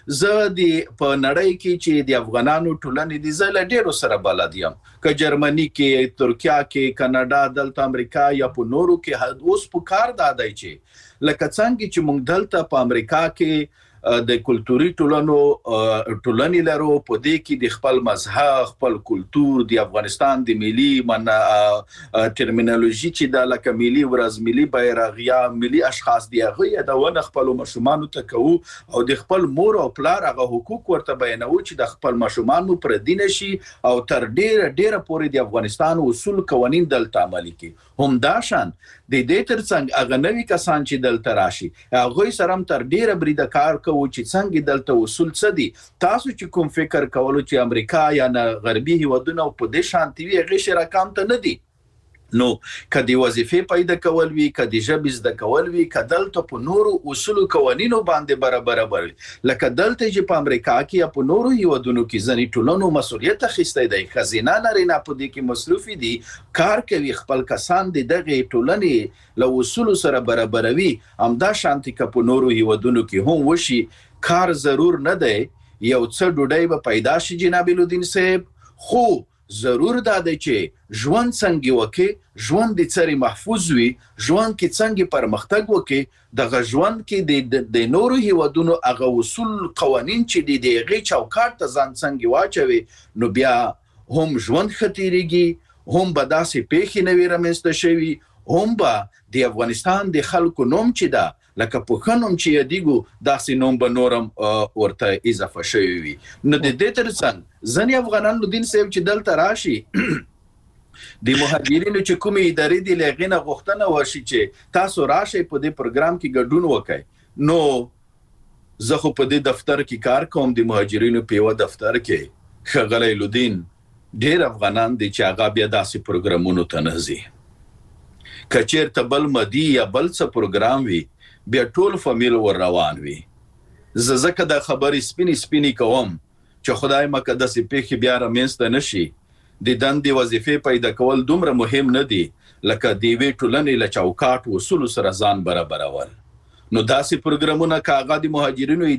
زه د په نړۍ کې چې د افغانانو ټولنې د زله ډیرو سره بلد یم که جرمني کې ترکیه کې کاناډا دلته امریکا یا په نورو کې اوس په کار دادای چې لکه څنګه چې موږ دلته په امریکا کې د کلتوري ټولنو ټولنې لرو په دې کې د خپل مذهب خپل کلتور د افغانستان د ملي من ټرمینالوژي چې د لکه ملي ورځ ملي بیرغ یا ملي اشخاص دی هغه د ونه خپل مشومان ته کوو او د خپل مور او پلار هغه حقوق ورته بیانو چې د خپل مشومان پر دین شي او تر ډیره ډیره پورې د افغانستان اصول قوانين دلته عملي کی هم داشان د دې ترڅنګ هغه نوي کسان چې دلته راشي هغه سره تر ډیره بریده کار کوي چې څنګه دلته اصول څه دي تاسو چې کوم فکر کولو چې امریکا یا غربي هیوادونه په دې شانتي وي هغه شرکام ته نه دي نو کدی وظیفه پیدا کول وی کدی جبز د کول وی کدلته په نورو اصول قوانینو باندې برابر برابر لکه دلته چې په امریکا کې یا په نورو هیوادونو کې ځنی ټولنو مسولیت اخیسته دی خزینه نارینه په دې کې مصروفي دي کار کوي خپل کسان دي دغه ټولنې له اصول سره برابروي همدا شانتي ک په نورو هیوادونو کې هم وشي کار ضرور نه دی یو څه ډوډۍ به پیدا شي جناب الدین صاحب خو ضرور دا دی چې ژوند څنګه وکي ژوند د سری محفوظ وي ژوند کې څنګه پرمختګ وکي د ژوند کې د نورو هیوادونو هغه اصول قوانين چې د هغه چوکاټ ته ځان څنګه واچوي نو بیا هم ژوند خطرېږي هم به داسې پیښې نوي رامنځته شوي هم به د افغانستان د خلکو نوم چې دا لکه په خنوم چې یادیګو داسې نوم به نورم ورته اضافه شوی وي نو د دې ترڅنګ ځنې افغانان نو دین صاحب چې دلته راشي د مهاجرینو چې کومې ادارې دي لغینه غوښتنه وشي چې تاسو راشي په دې پروګرام کې ګډون وکړئ نو زه خو په دې دفتر کې کار کوم د مهاجرینو په یو دفتر کې ښاغلی لودین ډېر افغانان دي چې هغه بیا داسې پروګرامونو ته نه ځي که چېرته بل مدي یا بل څه پروګرام وي بیا ټول فامیل ور روان وي زه ځکه د خبرې سپینې سپینې کوم چې خدای مکه داسې پیښې بیا رامنځته نشي د دندې وظیفې پیدا کول دومره مهم نه دي لکه د یوې ټولنې له چوکاټ اصولو سره ځان برابرول نو داسې پروګرامونه که هغه د مهاجرینو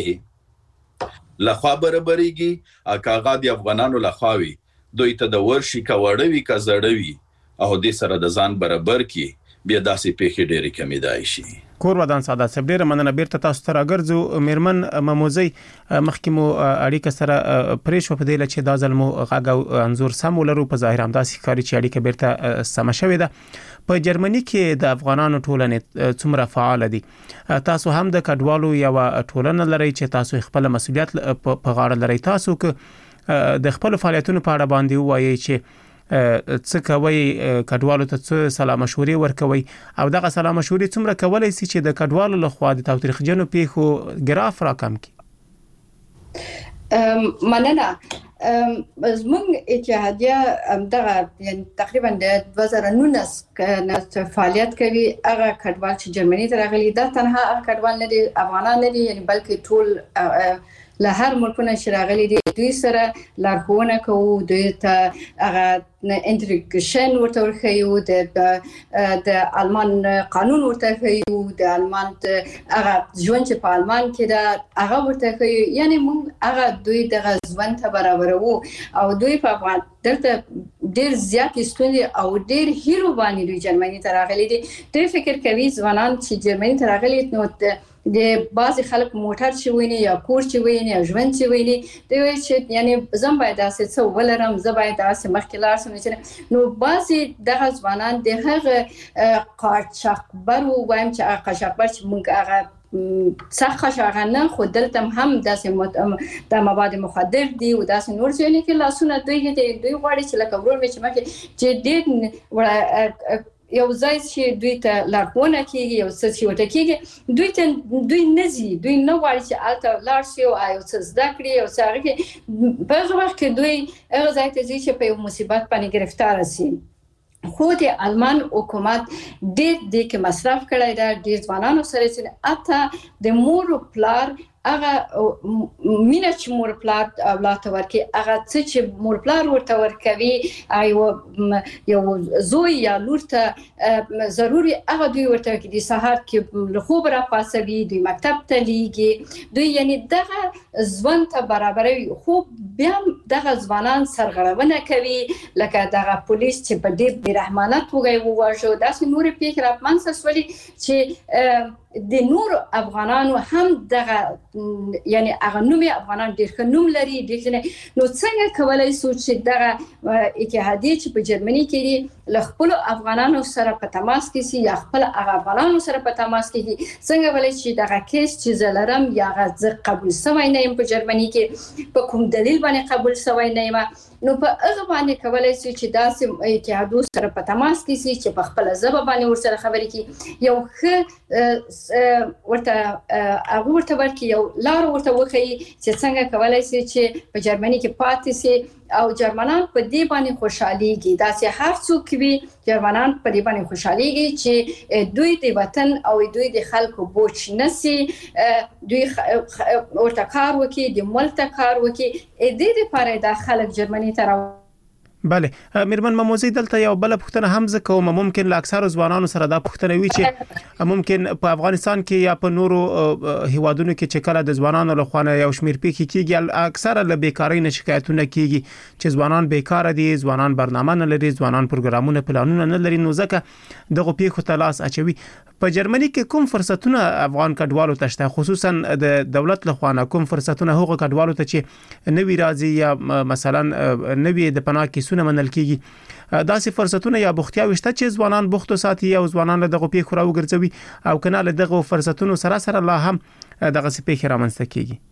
ادارې لخوا برابرېږي که هغه د افغانانو لخوا وي دوی ته د ورشي که واړه وي که زاړه وي او دې سره د ځان برابر کی بیا داسې پیښې ډېرې کمیدای شي کور ودان ساده صاحب ډیره مننه بیرته تاسو ته راګرځو میرمن مموزي مخکې مو اړیکه سره پرې شو په دې لچې دا ځل مو غږ او انزور سم ولرو په ظاهر هم داسې ښکاري چې اړیکه بیرته سمه شوې ده په جرمني کې د افغانانو ټولنې څومره فعال دي تاسو هم د کډوالو یو ټولنه لري چې تاسو خپل مسؤلیت په غاړه لري تاسو که د خپل فعالیتونو په اړه باندې وایي چې څه کوي کډوالو ته څه سلام مشورې ورکوي او دغه سلام مشورې څومره کولای شي چې د کډوالو لخوا د تاوتریخجنو پیښو ګراف راکم کړي مننه زموږ اتحادیه دغه یعنی تقریبا د دوه زره نولس نه فعالیت کوي هغه کډوال چې جرمني ته راغلي دا تنها هغه کډوال نه دي افغانان نه دي یعنی بلکې ټول له هر ملکونه چې راغلي دي دوی سره لارښوونه کوو دوی ته هغه انټریګریشن ورته ورښیو د د آلمان قانون ورته ښیو د آلمان هغه ژوند چې په آلمان کې ده هغه ورته ښیو یعنی موږ هغه دوی دغه ژوند ته برابروو او دوی په افغان دلته ډېر زیاتې ستونزې او ډېر هیرو باندې دوی جرمني ته راغلي دي دوی فکر کوي ځوانان چې جرمني ته راغلي نو د بعضی خلک موټر چې ویني یا کور چې ویني یا ژوند چې ویني دوی وایي چې یعنی زم باید داسې څه ولرم زه باید داسې مخکې لاړ شم نو بعضی دغه ځوانان د هغه قاچاقبرو وایم چې هغه قاچاقبر چې موږ هغه سخت قاچاق نه خو دلته هم داسې د مواد مخدر دي او داسې نور ځایونه کې لاسونه دوی دوی غواړي چې لکه ورور مې چې مخکې چې ډېر یو ځای چې دوی ته لارښوونه کیږي یو څه چې ورته کیږي دوی ته دوی نه ځي دوی نه غواړي چې هلته لاړ شي او یو څه زده کړي یو څه هغه کې په هغه وخت کې دوی هغه ځای ته ځي چې په یو مصیبت باندې ګرفتاره شي خو د آلمان حکومت ډېر دې کې مصرف کړی دی ډېر ځوانانو سره چې حتی د مور او پلار هغه مینه چې مور پلار اولاد ته ورکي هغه څه چې مور پلار ورته ورکوي یو یو زوی یا لور ته ضروري هغه دوی ورته کوي د سهار کې له خوب را پاسوي دوی مکتب ته لیږي دوی یعنی دغه ځوان ته برابروي خو بیا دغه ځوانان سرغړونه کوي لکه دغه پولیس چې په ډېر بې رحمانه توګه وواژه داسې نورې پیښې راپمنځته شولې چې د نور افغانانو هم دغه یعنی هغه نومي افغانان ډېر ښه نوم لري ډېر نو څنګه کولای شو چې دغه اتحادیه چې په جرمني کې دي له خپلو افغانانو سره په تماس کې سي یا خپل هغه افغانانو سره په تماس کې دي څنګه ولای چې دغه کیس چې زه لرم یا هغه زه قبول شوی نه یم په جرمني کې په کوم دلیل باندې قبول شوی نه یم نو په هغه باندې کولای شي چې داسې اتحادو سره په تماس کې سي چې په خپل ژبه باندې ورسره خبرې کوي یو ښه ورته هغه ورته ورکړي یو لار ورته وښیي چې څنګه کولای شي چې په جرمني کې پاتې شي او جرمنان په دې باندې خوشحاليږي داسې هر څوک وي جرمنان په دې باندې خوشحاليږي چې دوی د وطن او دوی د خلکو بوج نسی دوی ورته کار وکړي د ملک ته کار وکړي د دې لپاره د خلک جرمني ته بله میرمن مموزی دلته یو بل پوښتنه هم زه کوم ممکن له اکثر ځوانانو سره دا پوښتنه وي چې ممکن په افغانستان کې یا په نورو هیوادونو کې چې کله د ځوانانو له خوانه یو شمیر پیښې کیږي اکثره له بیکاری نه شکایتونه کیږي چې ځوانان بیکاره دي ځوانان برنامه نه لري ځوانان پروګرامونه پلانونه نه لري نو ځکه دغه پیښو ته لاس اچوي په جرمني کې کوم فرصتونه افغان کډوالو ته شته خصوصا د دولت له خوانه کوم فرصتونه هغه کډوالو ته چې نوی راځي یا مثلا نوی د پناه کې منل کیږي داسې فرصتونه یا بوختیاوي شته چې ځوانان بوختو ساتي او ځوانان دغه پیښو راوګرځوي او کنه له دغه فرصتونو سره سره لا هم دغه پیښې رامنځته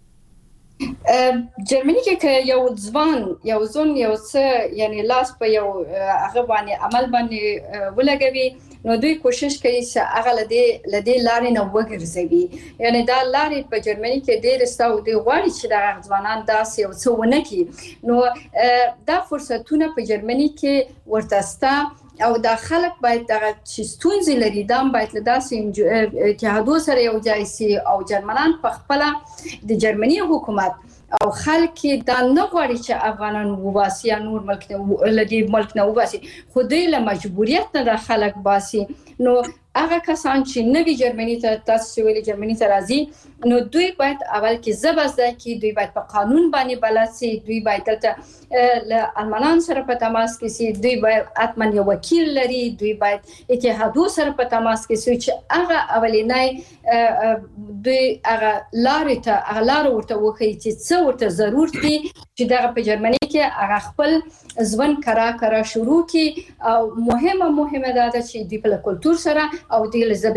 کیږي جرمني کې یو ځوان یو ځون یو څه یعنی لاس په یو هغه باندې عمل باندې ولګوي نو دوی کوشش کوي چې هغه لدی لدی لارې نه وګرځوي یعنی دا لارې په جرمني کې ډېر ستو دی غواړي چې دا ځوانان داسې یو څه ونه کړي نو دا فرصتونه په جرمني کې ورته ستا او دا خلک باید دغه چې ستونزې لري دا باید له داسې اتحادو سره یو ځای سي او جرمنان په خپل د جرمني حکومت او خلک دا نه غواړي چې افغانان وباسي یا نور ملک نه لدی ملک نه وباسي خو دوی له مجبوریت نه د خلک باسي نو هغه کسان چې نوی جرمني ته تاسو ویلي جرمني ته راځي نو دوی باید اول کې زبرزده کې دوی باید په قانون باندې بلد سي دوی باید دلته له المانان سره په تماس کې سي دوی باید اتمن یو وکیل لري دوی باید اتحادو سره په تماس کې سي چې هغه اولینای دوی هغه لارې ته هغه لار ورته وخی چې څه ورته ضرورت دي چې دغه په جرمني کې هغه خپل ځوان کرا کرا شروع کی او مهمه مهمه دا چې د خپل کلچر سره او د لزب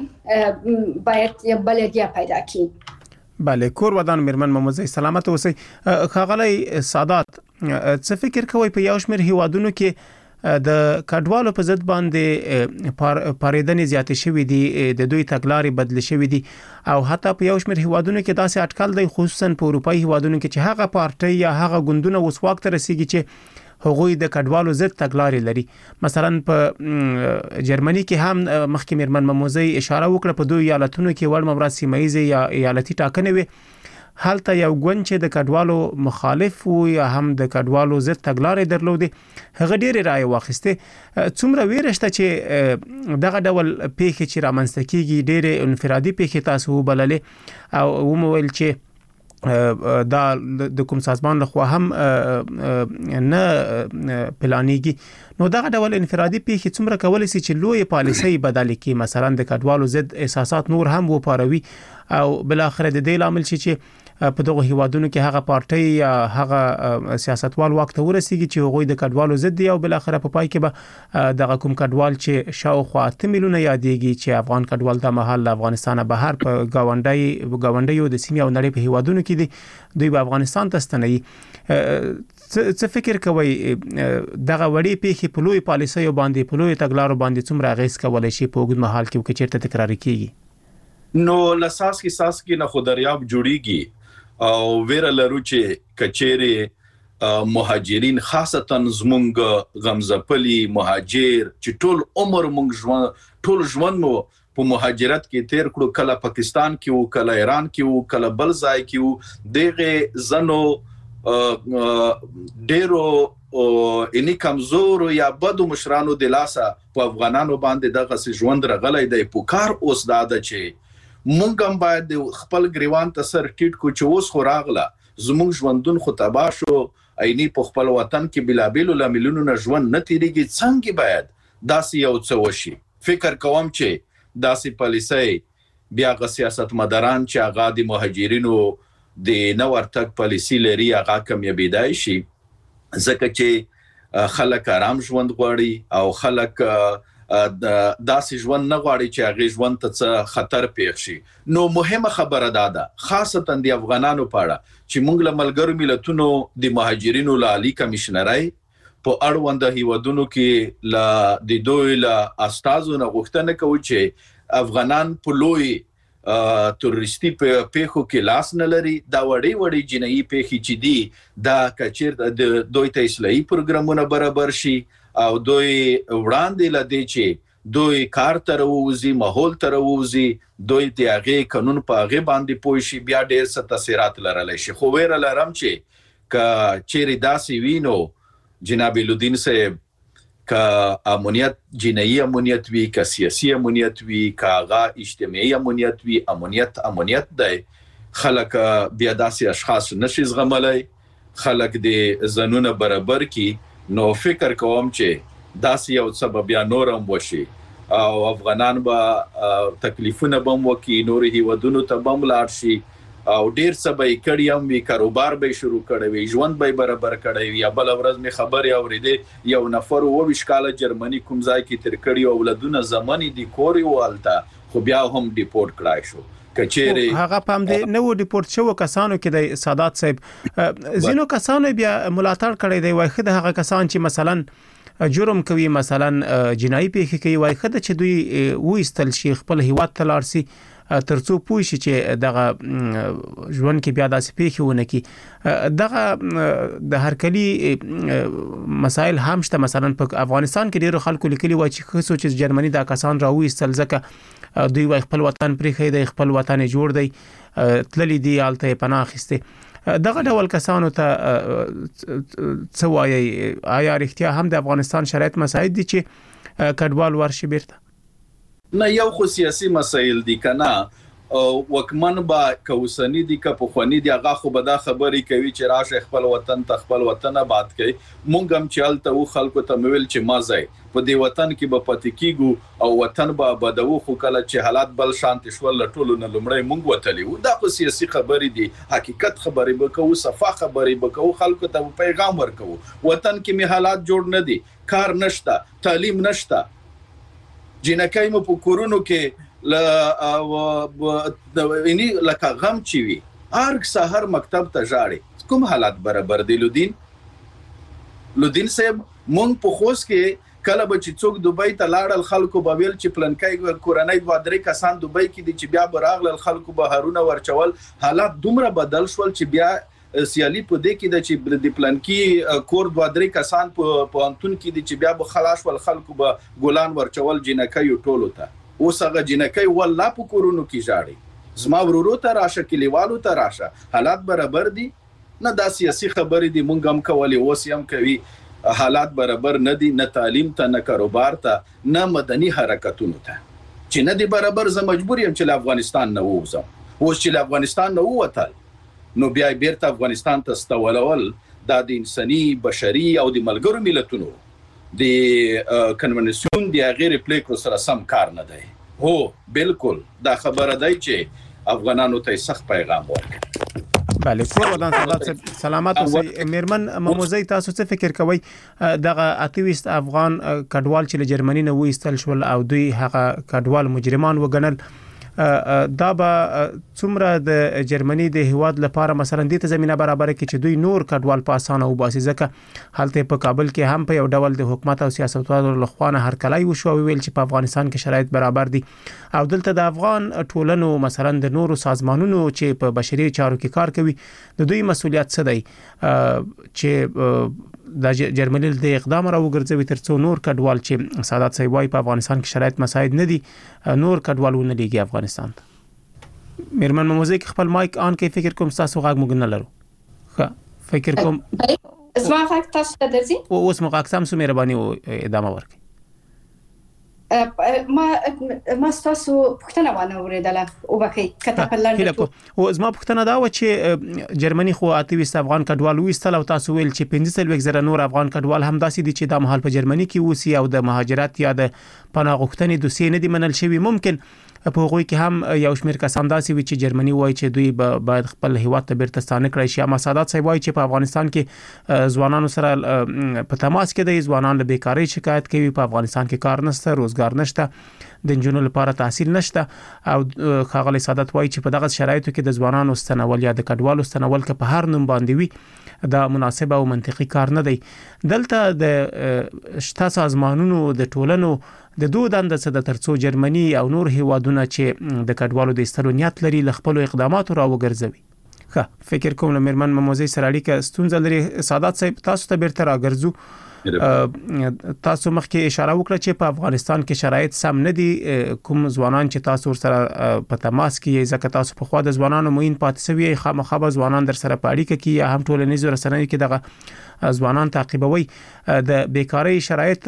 شره باید یو بلدیه پیدا کی بله کور ودان میرمن مموزی سلامت اوسئ خاغلی سادات څه فکر کوي په یو شمېر هیوادونو کې د کډوالو په ضد باندې پاریدنې زیاتې شوې دي د دوی تګلارې بدل شوې دي او حتی په یو شمېر هیوادونو کې داسې اټکل دی خصوصا په اروپایي هیوادونو کې چې هغه پارټي یا هغه ګوندونه اوس واک ته رسیږي چې هغوی د کډوالو ضد تګلارې لري مثلا په جرمني کې هم مخکې میرمن مموزی اشاره وکړه په دوی ایالتونو کې وړ مبرا سیمایي یا ایالتي ټاکنې وي هلته یو ګوند چې د کډوالو مخالف و یا هم د کډوالو ضد تګلارې درلودې هغه ډېرې رایې واخیستې څومره ویره شته چې دغه ډول پیښې چې رامنځته کیږي ډېرې انفرادي پیښې تاسو وبللې او ومویل چې دا د کوم سازمان لخوا هم نه پلانېږي نو دغه ډول انفرادي پیښې څومره کولی شي چې لوی پالیسۍ بدلې کړي مثلا د کډوالو ضد احساسات نور هم وپاروي او بل اخر د دې لامل شي چې په دغه هیوادونو کې هغه پارټي یا هغه سیاستوال وخت ورسیږي چې هغوی د کډوالو ضد دی او بل اخر په پای کې به دغه کوم کډوال چې شاوخوا اته میلیونه یادېږي چې افغان کډوال د مهال افغانستان بهر په گاونډي گاونډیو د سیمې او نړۍ په هیوادونو کې دي دوی به افغانستان ته ستنوي څه فکر کوي دغه وړي پیښې په لوی پالیسیو باندې په لوی تګلارو باندې څومره اغیز کولی شي په اوږد مهال کې چې چیرته تکرار کیږي نو لساس کې ساس کې نه خدریاب جوړیږي او ویره لرو چې کچېره مهاجرین خاصتا زمونږ غمزپلی مهاجر چې ټول عمر مونږ ژوند ټول ژوند مو په مهاجرت کې تیر کړو، کله پاکستان کې وو، کله ایران کې وو، کله بل ځای کې وو. دغه زنو ډیرو اني کمزور یا بدو مشرانو د لاسه په افغانانو باندې دغه ژوند رغلای دی. پکار اوس دا ده چې مونږ هم باید خپل ګریوان ته سر ټیټ کو چې اوس خو راغله زموږ ژوندون خو تباه شو، عیني په خپل وطن کې بلابلو لاملونو نه ژوند نه تیریږي. څنګه باید داسې یو څه وشي؟ فکر کوم چې داسې پالیسۍ بیا غ سیاستمداران چې هغه د مهاجرینو د نو ورتګ پالیسي لري هغه کامیابیدای شي، ځکه چې خلک آرام ژوند غواړي او خلک داسې ژوند نه غواړي چې هغه ژوند ته څه خطر پیښ شي. نو مهمه خبره ده ده خاصتا د افغانانو په اړه چې موږ له ملګرو ملتونو د مهاجرینو لالي کمشنري په اړوند هیوادونو کې لا د دوی لا استازو نه غوښتنه کوي چې افغانان په لوی تروریستي په پیښو کې لاس نه لري. دا وړي وړي جنایي پیښې چې دي دا کچیر د دوی ته اصلاحي پروګرامونه برابر شي او دوی وړاندې لدی چې دوی کار تر ووزي، ماحول تر ووزي، دوی د هغه قانون په هغه باندې پوي شي، بیا ډېر څه تاثیرات لرلی شي. خو ویره لرم چې ک چیرې داسې وینو جناب لودین صاحب ک امنیت جنایي امنیت وی، ک سیاسي امنیت وی، ک هغه اجتماعي امنیت وی، امنیت امنیت دی، خلک بیا داسې اشخاص نشي زغملای، خلک د زنونه برابر کی. نو فکر کوم چې داسې یو څه بیا نورم وشي او افغانان به تکلیفونه بم وکي، نور هیوادونو ته بم لاړ شي او ډیر څه به کړي هم وي، کاروبار به شروع کړي وي، ژوند به برابر کړي وي. بل ورځ می خبرې اورېدې یو نفر وویش کاله جرمني کوم ځای کې تر کړي او ولادونه زماني دي کوري والته، خو بیا هم ډیپورت کړای شو. کچېری هغه پام دې نو ډیپورت شو کسانو کې د سادات صاحب زینو کسانو بیا ملاتړ کړی دی. وای خدای هغه کسان چې مثلا جرم کوي، مثلا جنایي پیښې کوي، وای خدای چې دوی وېستل شي خپل هیواد ته لاړ سي ترڅو پوه شي چې دغه ژوند کې بیا داسې پیښې ونه کی. دغه د هرکلی مسائل هم شته. مثلا په افغانستان کې ډیرو خلکو لیکلي وای چې خصوص چې جرمني دا کسان راوېستل ځکه دوی وای خپل وطن پرې دی، خپل وطن جوړ دی، تللی دی آلته پناه اخیسته. دغه ډول کسانو ته څه وایي؟ آیا رښتیا هم د افغانستان شرایط مساعد دي چې کډوال ورشي بیرته؟ نه، یو خو سیاسي مسایل دي کنه، وکمن با کوسنی دي که پخوانی دي، هغه خو به دا خبرې کوي چې راشه خپل وطن ته خپل وطن آباد کړي. مونږ هم چې هلته و خلکو ته مویل چې ما ځای په دې وطن کې به پاتې کیږو او وطن به آبادوو، خو کله چې حالات بل شانتي شول له ټولو نه لومړی مونږ وتلي وو. دا خو سیاسي خبرې دي، حقیقت خبرې به کوو، صفا خبرې به کوو، خلکو ته پیغام ورکوو. وطن کې می حالات جوړ نه دي، کار نشته، تعلیم نشته، جنکای مو په کورونو کې ل اني لکه غم چی وي، ارګ سحر مکتب ته ژاړي. کوم حالات برابر دي لودین؟ لودین صاحب مونږ په خوست کې کله به چې څوک دوبۍ ته لاړل خلکو به ویل چې پلنکای کورنۍ دوه درې کسان دوبۍ کې دي چې بیا براغل خلکو به هارونه ورچول. حالات دومره بدل شول چې بیا سیالي په دې کې د چې د پلانکی کور دوه درې کسان په پانتون کې دي چې بیا به خلاص ول خلکو به ګولان ورچول جنکای ټولو ته. اوس هغه جنکای والله په کورونو کې ژاړي، زما ورورو ته راشه، کلیوالو ته راشه. حالات برابر دي نه؟ دا سیاسي خبرې دي، مونږ هم کولې، اوس هم کوي. حالات برابر نه دي، نه تعلیم ته، نه کاروبار ته، نه مدني حرکتونو ته. چې نه دي برابر، زه مجبور یم چې له افغانستان نه ووځم. اوس چې له افغانستان نه ووتل نو بیا بیرته افغانستان ته ستولول دا د انساني بشري او د ملګرو ملتونو د کنونسیون د غیر پلیکو سره سم کار نه دی. هو بالکل دا خبره دی چې افغانانو ته سخت پیغام ورکړي. بله، کور ودان سادات سلامت اوسئ. میرمن مموزی، تاسو څه فکر کوئ دغه اتویست افغان کډوال چې له جرمني نه وایستل شول او دوی هغه کډوال مجرمان وګڼل، دا به څومره د جرمني د هیواد لپاره مثلا دې ته زمينه برابر کړي چې دوی نور کډوال په اسانه وباسي؟ ځکه حالت په کابل کې هم په یو ډول د حکومت او سیاستوالو لخوا نه هرکلی وشو، ویل چې په افغانستان کې شرایط برابر دي، او دلته د افغان ټولنو مثلا د نورو سازمانونو چې په بشري چارو کې کار کوي د دوی مسولیت څه دی چې د جرمني د اقدام را وګرځوي ترڅو نور کډوال چې سادات صاحب وايي په افغانستان کې شرایط مساعد نه دي نور کډوالونه لګي افغانستان ته میرمن مموزه خپل مایک آن کې فکر کوم تاسو غاګ موږ نه لرو ښه فکر کوم اسما غاګ تاسو ته درځي او اوس موږ اقسام سو مهرباني او ادامه ورکړئ ما ما تاسو پښتنه ونه اوریدله او بکې کته په لاندې او زما پښتنه دا و چې جرمني خو اتويست افغان کډوال وېستل او تاسو ویل چې پنځه سلوي زره نور افغان کډوال هم داسې دي چې د مهال په جرمني کې وسی او د مهاجرت یا د پناه غوښتنې دوسیې نه دي منل شوی ممکن په هغوی کې هم یو شمېر کسان داسې وي چې جرمني وایي چې دوی باید خپل هیواد ته بیرته ستانه کړي شي. اما سادات صاحب وایي چې په افغانستان کې ځوانانو سره په تماس کې د ځوانان له بیکاری شکایت کوي. په افغانستان کې کار نشته، روزګار نشته، د جنونو لپاره تحصیل نشته او خاغلی سادات وایي چې په دغه شرایطو کې د ځوانانو ستنول یا د کډوالو ستنول که په هر نوم باندې وي دا مناسب او منطقي کار نه دی. دلته د شته سازمانونو د ټولنو د دوه دند څخه د ترڅو جرمني او نور هیوادونه چې د کډوالو د استلو نیت لري ل خپل اقداماتو را وګرځوي. ښه فکر کوم له میرمن مموزي سره اړیکه ستونزه لري. سادات صاحب تاسو ته بیرته راګرځو. تاسو مخکې اشاره وکړه چې په افغانستان کې شرایط سم نه دي. کوم ځوانان چې تاسو سره په تماس کې ځکه تاسو په خوا د ځوانانو موین پاتې سوي خامخا ځوانان در سره په اړیکه کې یا هم ټولنیزو رسنیو کې دغه ځوانان تعقیبوي. د بیکاری شرایط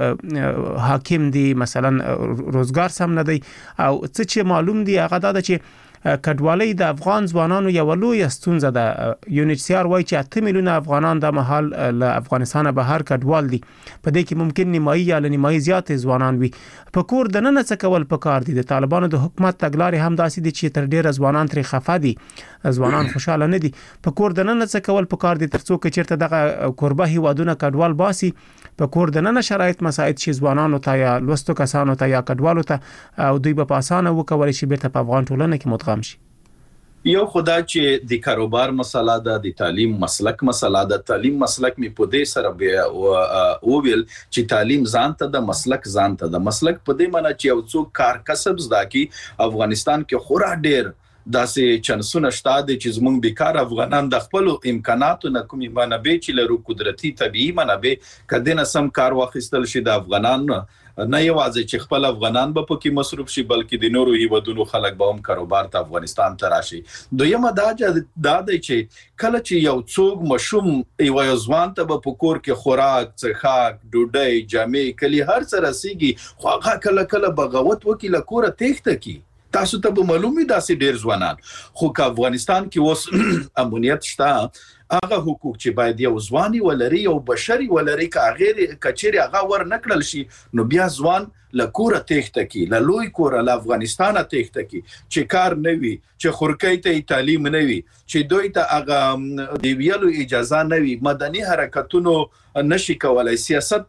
حاکم دي، مثلا روزګار سم نه دی او څه چې معلوم دي هغه دا چې کډوالۍ د افغان ځوانانو یو لوی ستونزه ده. یونیسیار وایي چې اته میلیونه افغانان د مهال له افغانستان بهر کډوال دي. په دې کې ممکن نیمایي یا نیمایي زیات ځوانان وي. په کور د نن څه کول پکار دي. د طالبانو د حکومت تګلارې هم داسې دي چې تر ډیره ځوانان ترې خفه دي، ځوانان خوشاله نه دي. په کور د نن څه کول پکار دي ترڅو چې چیرته دغه کوربه هیوادونه کډوال باسي په کور د نن شرایط مساعد شي ځوانانو ته یا لوستو کسانو ته یا کډوالو ته او دوی په اسانه وکولای شي بیرته په افغان ټولنه کې مدغم شي. یو خدا چې د کاروبار مسله ده، د تعلیم مسلک مسله ده. تعلیم مسلک می په دې سره بیا او ویل چې تعلیم ځان ته د مسلک ځان ته د مسلک په دې معنی چې یو څوک کار کسب زده کی. افغانستان کې خورا ډیر داسې چانسونه شته چې زموږ بیکار افغانان د خپل امکاناتو نه کومي منابع چې لرو، قدرتي طبيعي منابع کدی نه سم کار واخیستل شي د افغانان نه یوازې چې خپل افغانان به پکې مصروف شي بلکې د نورو هیوادونو خلک به هم کاروبار ته افغانستان ته راشي. دویمه دا دا دی چې کله چې یو څوک مشوم یو ځوان ته په کور کې خوراک، څښاک، ډوډۍ، جامې کلی هر څه رسیږي خو هغه کله کله بغاوت وکي له کوره تېښته کی. تاسو ته به معلومي داسې ډیر ځوانان خو که افغانستان کې اوس امنیت شته هغه حقوق چې باید یو ځواني ولري او بشري ولري که غیر کچري هغه ور نکړل شي نو بیا ځوان له کوره تېښته کی، له لوی کوره له افغانستان تېښته کی چې کار نه وي، چې خورکۍ ته تعلیم نه وي، چې دوی ته هغه دی ویلو اجازه نه وي، مدني حرکتونو نشي کولای، سیاست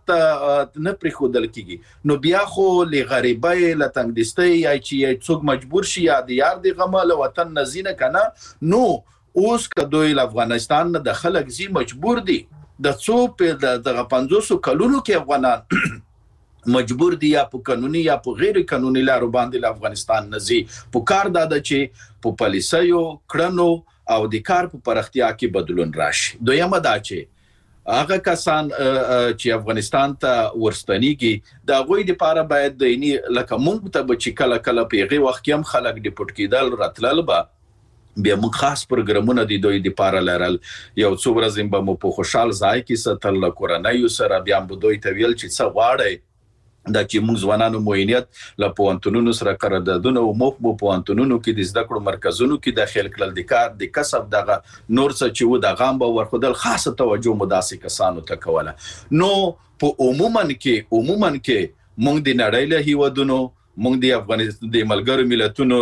نه پریښودل کیږي نو بیا خو له غریبۍ له تنګدستۍ یا چې څوک مجبور شي یا د یار د غمه له وطن نزینه کنه نو اوس که دوی له افغانستان نه د خلک زی مجبور دي. د څو په دغه پنځوس کلونو کې افغانان مجبور دي یا په قانوني یا په غیر قانوني لارو باندې له افغانستان نه زی. په کار دا ده چې په پالیسیو کړنو او د کار په پرختیا کې بدلون راشي. دویمه دا چې هغه کسان چې افغانستان ته ورستنیږي دا غوي د پاره باید د ني لکه مونږ ته چې کله کله پیغه وخت هم خلک ډیپورت کیدل راتلل به بیا موږ خاص پروګرامونه د دوی د پاره لرل. یو څو ورځې به مو په خوشحال ځای کې ستل له کورنۍ سره بیا به دوی ته ویل چې څه غواړي دا چې موږ ځوانانو موینیت له پوهنتونونو سره قراردادونه او موږ په پوهنتونونو کې د زده کړو مرکزونو کې داخل کړل د کار د کسب دغه نور څه چې و د غام به ورخدل خاصه توجه مداسې کسانو ته کوله. نو په عموما کې عموما کې موږ د نړۍ له هیوادونو موږ د افغانستان د ملګرو ملتونو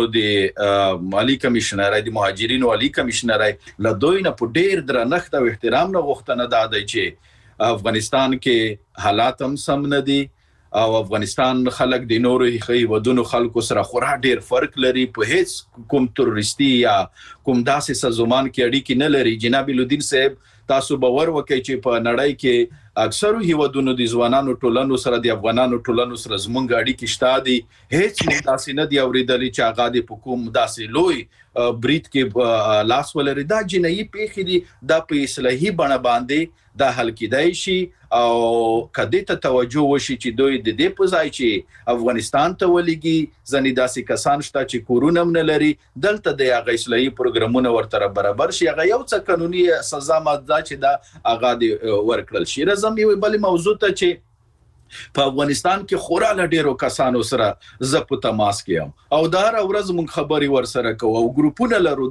د مالی کمشنرۍ د مهاجرینو عالی کمشنرۍ له دوی نه په ډیر درنښت او احترام نه غوښتنه ده چې افغانستان کې حالات هم سم نه دي او افغانستان خلک د نورو هیوادونو خلکو سره خورا ډیر فرق لري. په هیڅ کوم تروریستي یا کوم داسې سازمان کې اړیکې نه لري. جناب الدین صاحب تاسو باور وکړئ چې په نړۍ کې اکثر هیوادونو د ځوانانو ټولنو سره د افغانانو ټولنو سره زمونږ اړیکې شته دي. هیڅ داسې نه دی اوریدلی چې هغه د حکومت داسې لوی برید کې لاس ولري دا جنایي پیښې دي د په اصلاحي بڼه باندې دا حل کېدای شي او کدی ته توجه وشي چې دوی د دې په ځای چې افغانستان ته ولېږي ځنې داسې کسان شته چې کورونه هم نه لري دلته د هغه اصلاحي پروګرامونه ورته برابر شي هغه یو څه قانوني سزا ماده چې دا هغه د ورکړل شي رزم یو بل موضوع ته چې په افغانستان کې خورا لډیرو کسانو سره ز په تماس کې هم او دا هر ورځ مونږ خبري ور سره کوو او ګروپونه لرو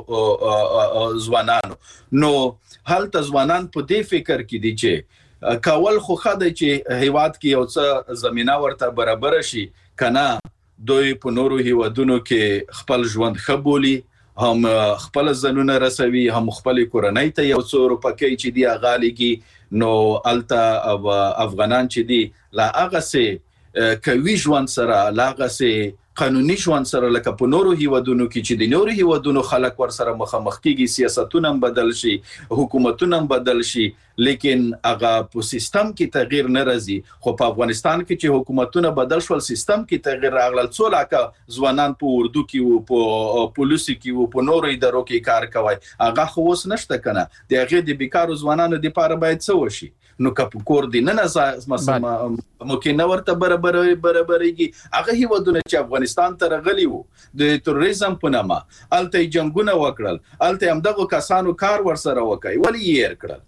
د ځوانانو نو هلته ځوانان په دې فکر کې دي چې کول خو خدای چې هیواد کې یو څه زمينه ورته برابر شي کنه دوی په نورو هیوادونو کې خپل ژوند خبولي هم خپل زنونه رسوي هم خپل کورنۍ ته یو څو روپکې چې دی غاليږي نو الته افغانان چې دی لا هغه سه کوي ژوند سره لا هغه سه قانوني ژوند سره لکه په نورو هیوادونو کې چې د نورو هیوادونو خلک ور سره مخامخ کیږي سیاستونه بدل شي حکومتونه بدل شي لیکن هغه په سیستم کې تغییر نه راځي خو په افغانستان کې چې حکومتونه بدل شول سیستم کې تغییر راغلل څو لاکه ځوانان په اردو کې او په پولیسو کې او په نورو ادارو کې کار کوي هغه خو اوس نشته کنه د هغه د بیکارو ځوانانو لپاره باید څه وشي نو کپ کور دی نه نه مثلا ممکن ورته برابر برابرېږي هغه هیوادونه چې افغانستان ته راغلي وو د تروریزم په نامه الته جنگونه وکړل الته هم دغه کسانو کار ورسره وکړي ولی یې کړل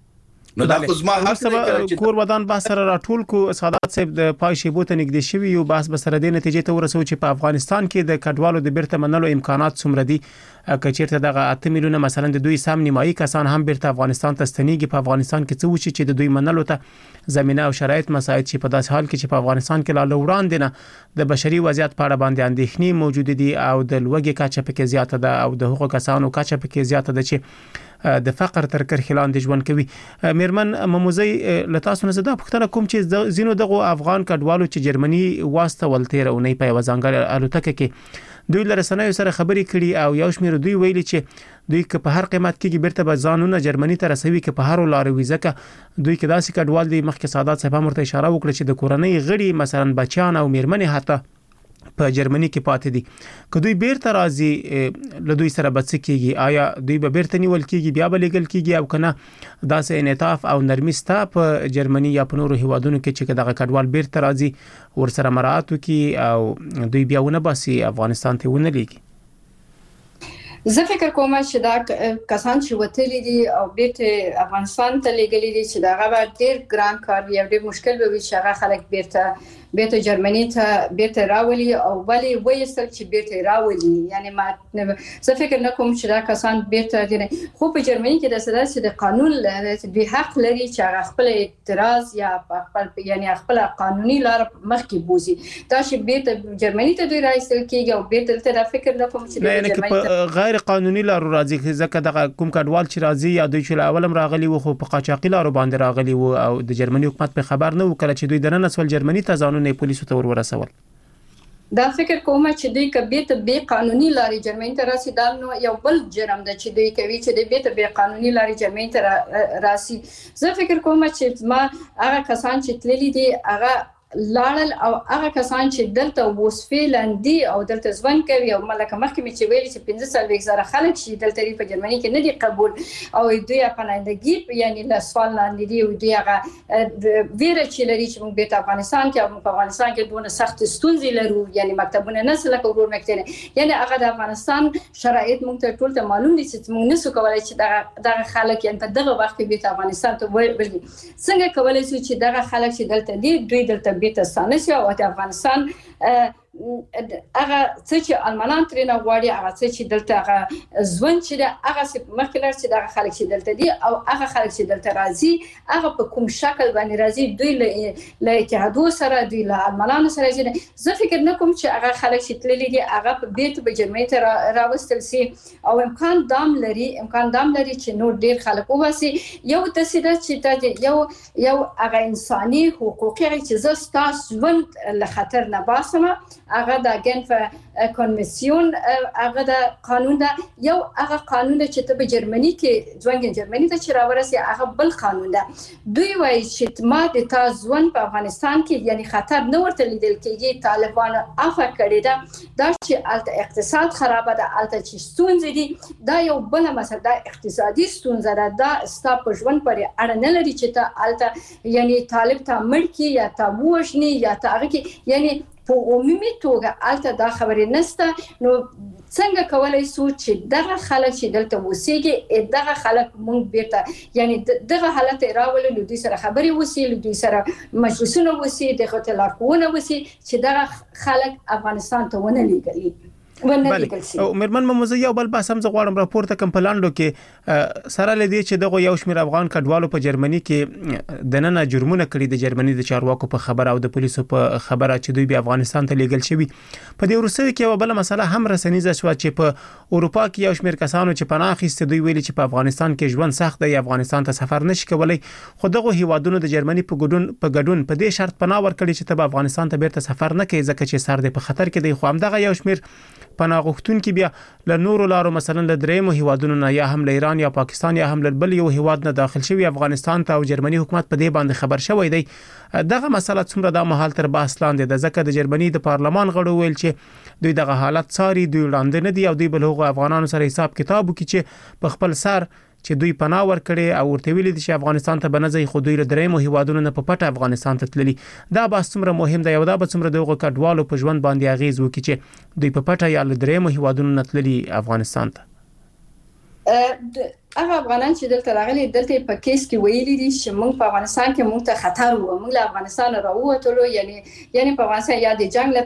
نو دا خو زما حق دی کور ودان با سره راټول کو سعادت صاحب د پای شیبو ته نږدې شوی یو بحث به سره د نتیجې ته ورسو چې په افغانستان کې د کډوالو د بیرته منلو امکانات څومره دي کچیرته دغه اته میلیونه مثلا د دوی سم نیمایي کسان هم بیرته افغانستان ته ستنیږي په افغانستان کې څه وشي چې د دوی منلو ته زمينه او شرایط مساعد شي په داسې حال کې چې په افغانستان کې لا لوران دي نه د بشري وضعیت په اړه باندې اندېښنې موجود دي او د لوګي کچه پکې زیاته ده او د حقوقو کسانو کچه پکې زیاته ده چې د فقر تر کرښې لاندې ژوند کوي میرمن مموزي لتاسو نه زده پښتنه کوم چې زینو دغه افغان کډوالو چې جرمني واسطه ولتیر او نه په وزنګل الوتکه کې دوی لرسنوي سره خبرې کړي او یو شمیر دوی ویلي چې دوی که په هر قیمت کې بیرته به ځانونه جرمني ته رسوي کې په هر لارې ویزه کې دوی کې داسې کډوال دي مخکې سعادت صاحب مرته اشاره وکړه چې د کورنۍ غړي مثلا بچیان او میرمنې حتی په جرمني کې پاتې دي که دوی بیرته راځي له دوی سره بڅ کېږي آیا دوی به بیرته نیول کېږي بیا به لګل کېږي او کنه داسې انعطاف او نرمي ستا په جرمني یا په نورو هیوادونو کې چې دغه کډوال بیرته راځي ورسره مراعات وکړي او دوی بیا ونه باسي افغانستان ته ونه لیږي زه فکر کوم چې دا کسان چې وتلي دي او بیرته افغانستان ته لګلي دي چې دا غوا ډیر ګران کار یا ډیر مشکل به وي چې هغه خلک بیرته بیرته جرمني ته بیرته راولي او ولی وایستل چې بیرته راولي یعنی ما زه فکر نه کوم چې دا کسان بیرته دي خو په جرمني کې د سداسي د قانون د حق لري چې هغه خپل اعتراض یا خپل یعنی خپل قانوني لار مخکې بوزي دا چې بیرته جرمني ته دوی راځي کېږي او بیرته دا فکر نه کوم چې د جرمني غیر قانوني لارو راځي ځکه د کوم کډوال چې راځي یا دوی چې اولم راغلي وو خو په قاچاقي لارو باندې راغلي وو او د جرمني حکومت په خبر نه وکړه چې دوی د نن نسل جرمني ته ځانونه پولیسو ته ورسول دا فکر کوم چې دوی کبیت به قانوني لارې جرمني ته راسي دا نو یو بل جرم ده چې دوی کوي چې دوی به به قانوني لارې جرمني ته راسي زه فکر کوم چې ما هغه کسان چې تللي دي هغه لاړل او هغه کسان چې دلته وسفي لاندې او دلته ځوان کوي او ملکه مخکې مې چې ویلي چې پنځه سال وګزاره خلک شي دلته په جرمني کې نه دي قبول او دوی پناهندګي یعنی له سوال لاندې دي او دوی هغه ویره چې لري چې موږ به افغانستان کې په افغانستان کې دونه سخت ستونزې لرو یعنی مکتبونه نه سره کورور مکتب یعنی هغه د افغانستان شرایط موږ ته ټول ته معلوم دي چې موږ نسو کولای چې دغه دغه خلک یعنی په دغه وخت کې به افغانستان ته ورغلي څنګه کولای شو چې دغه خلک چې دلته دي دوی دلته بیت ستانه او د افغانستان هغه څه چې المانان ترنه غواړي هغه څه چې دلته هغه ځوان چې هغه مخکلر چې دغه خلک چې دلته دي او هغه خلک چې دلته راځي هغه په کوم شکل باندې راځي دوی له اتحادو سره دوی له المانانو سره راځي زه فکر نه کوم چې هغه خلک چې تللي دي هغه په بیت په جرمني ته راوستل سي او امکان دام لري امکان دام لري چې نور ډیر خلک وباسي یو تاسو چې یو یو هغه انساني حقوقي چې زه تاسو ژوند له خطر نه باسم هغه د جنف کنوانسیون هغه د قانون دا یو هغه قانون چې ته په جرمني کې ځوانګ جرمني ته چې راورسي هغه بل قانون ده. دوی وایي چې ما د تاسو په افغانستان کې یعنی خطر نه ورته لیدل کېږي، طالبان عفو کړی ده، دا چې الته اقتصاد خراب ده، الته چې ستونزې دي، دا یو بل مسله ده، اقتصادي ستونزه ده، دا ستا په ژوند پورې اړه نه لري چې ته الته یعنی طالب ته مړ کی یا ته وښني یا ته هغه کې یعنی په عمومي توګه الته دا خبرې نشته. نو څنګه کولای شو چې دغه خلک چې دلته وسیږي دغه خلک مونږ بیرته یعنی دغه حالت راولو، نو دوی سره خبرې وسی، دوی سره مجلسونه وسی، دغه تلارونه وسی چې دغه خلک افغانستان ته ونه لیږي. او مرمن مموزه یو بل بحث هم غواړم راپورته کوم په لاندو کې سره لدی چې دغه یو شمیر افغان کډوالو په جرمني کې د نن جرمونه کړی د جرمني د چارواکو په خبره او د پولیسو په خبره چې دوی به افغانستان ته لیږل شوی. په دې ورسره کې یو بل مسله هم رسنیزه شو چې په اروپا کې یو شمیر کسانو چې پناه اخیسته دوی ویلي چې په افغانستان کې ژوند سخت دی، افغانستان ته سفر نشي کولای، خو دغه هیوادونو د جرمني په ګډون په ګډون په دې شرط پناه ورکړي چې ته افغانستان ته بیرته سفر نه کوي ځکه چې سر دې په خطر کې دی. خو هم دغه یو شمیر پناه غوښتونکي بیا له نورو لارو مثلا له درېمو هیوادونو نه یا هم له ایران یا پاکستان یا هم له بل یو هیواد نه داخل شوی افغانستان ته او جرمني حکومت په دې باندې خبر شوی دی. دغه مسله څومره د مهال تر بحث لاندې ده ځکه د جرمني د پارلمان غړو ویل چې دوی دغه حالت څاري، دوی وړاندې نه دي او دوی بل هغه افغانانو سره حساب کتاب وکړي چې په خپل سر چې دوی پناه ورکړي او ورته ویلي دي چې افغانستان ته بنځي، خو دوی له درېمو هیوادونو نه په پټه افغانستان ته تللي. دا بحث څومره مهم دی او دا به څومره دغه کډوالو په ژوند باندې اغیز وکړي چې دوی په پټه یا له درېمو هیوادونو نه تللي افغانستان ته. هغه افغانان چې دلته راغلي دلته په کیس کې ویلي دي چې موږ په افغانستان کې موږ ته خطر وو، موږ له افغانستان راووتلو، یعنی یعنی په افغانستان یا د جنگ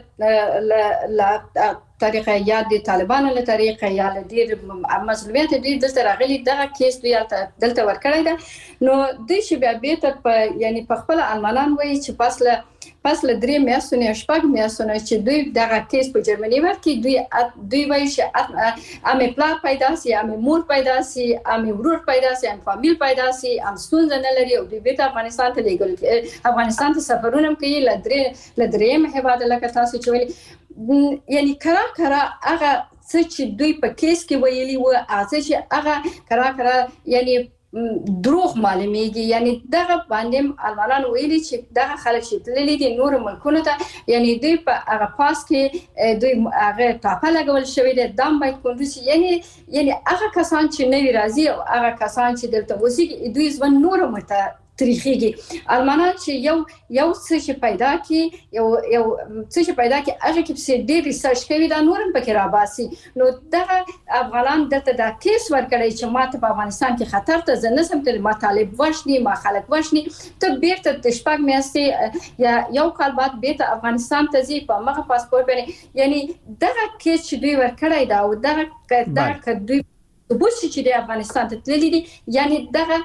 له له طریقه یا د طالبانو له طریقه یا له ډیر مظلومیت ډیر دلته راغلي، دغه کیس دوی دلته ورکړی ده. نو دوی چې بیا بیرته په یعنی په خپل المانان وایي چې پس له پس له درې میاشتو نه شپږ میاشتو نه چې دوی دغه کیس په جرمني ورکړي، دوی دوی وایي چې امي پلار پیدا سي، امي مور پیدا سي، امي ورور پیدا سي، امي فامیل پیدا سي، ام ستونزه نه لري او دوی بیرته افغانستان ته لیږل افغانستان ته سفرونه کوي له درې له درېم هیواد لکه تاسو چې ویلي. یعنی کرا کرا هغه څه چې دوی په کیس کې ویلي و هغه چې هغه کرا کرا یعنی دروغ معلومیږي. یعنی دغه باندې المانان ویلي چې دغه خلک چې تللي دي نور ملکونو ته، یعنی دوی په هغه پاس کې دوی هغه ټاپه لګول شوی دی، دام باید کندوسی، یعنی یعنی هغه کسان چې نوی راځي او هغه کسان چې دلته اوسېږي دوی ژوند نور مرته تاریخي. المانان چې یو یو څه چې پیدا کی یو یو څه چې پیدا کی هغه کې په ډېر ریسرچ کوي دا نورم پکې را باسي. نو دغه افغانان دلته دا کیس ورکړي چې ماته په افغانستان کې خطر ته زنه سم تل ما طالب وښني ما خلک وښني ته بیرته د شپږ میاشتې یا یو کال بعد بیرته افغانستان ته ځي په مغه پاسپورت باندې. یعنی دغه کیس چې دوی ورکړي دا او دغه دغه دوی ثبوت چې د افغانستان ته تللي دي، یعنی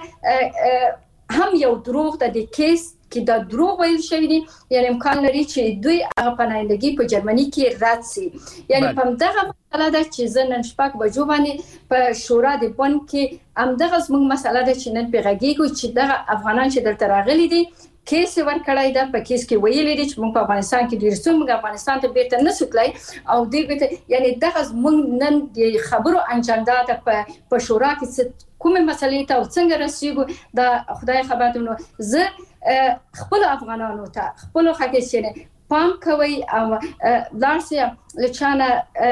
دغه هم یو دروغ د دې کیس کې دا دروغ ویل شوی دي، یعنی امکان لري چې دوی هغه پناهندګي په جرمني کې رد سي. یعنی په دغه مسله ده چې زه نن شپږ بجو باندې په شورا د بن کې هم دغه زموږ مسله ده چې نن پیغاږي چې دغه افغانان چې دلته راغلي دي کیس ورکړای دا په کیس کې ویلي دي چې موږ په افغانستان کې ډیر څومره افغانستان ته بیرته نه سوتلای او دوی بیرته یعنی دغه موږ نن د خبرو انجندا ده په په شورا کې کومه مسلې ته څنګه رسیدو دا خدای خبر دی. نو زه خپل افغانانو ته خپل خاکسینه پام کوي او لارسه لچانه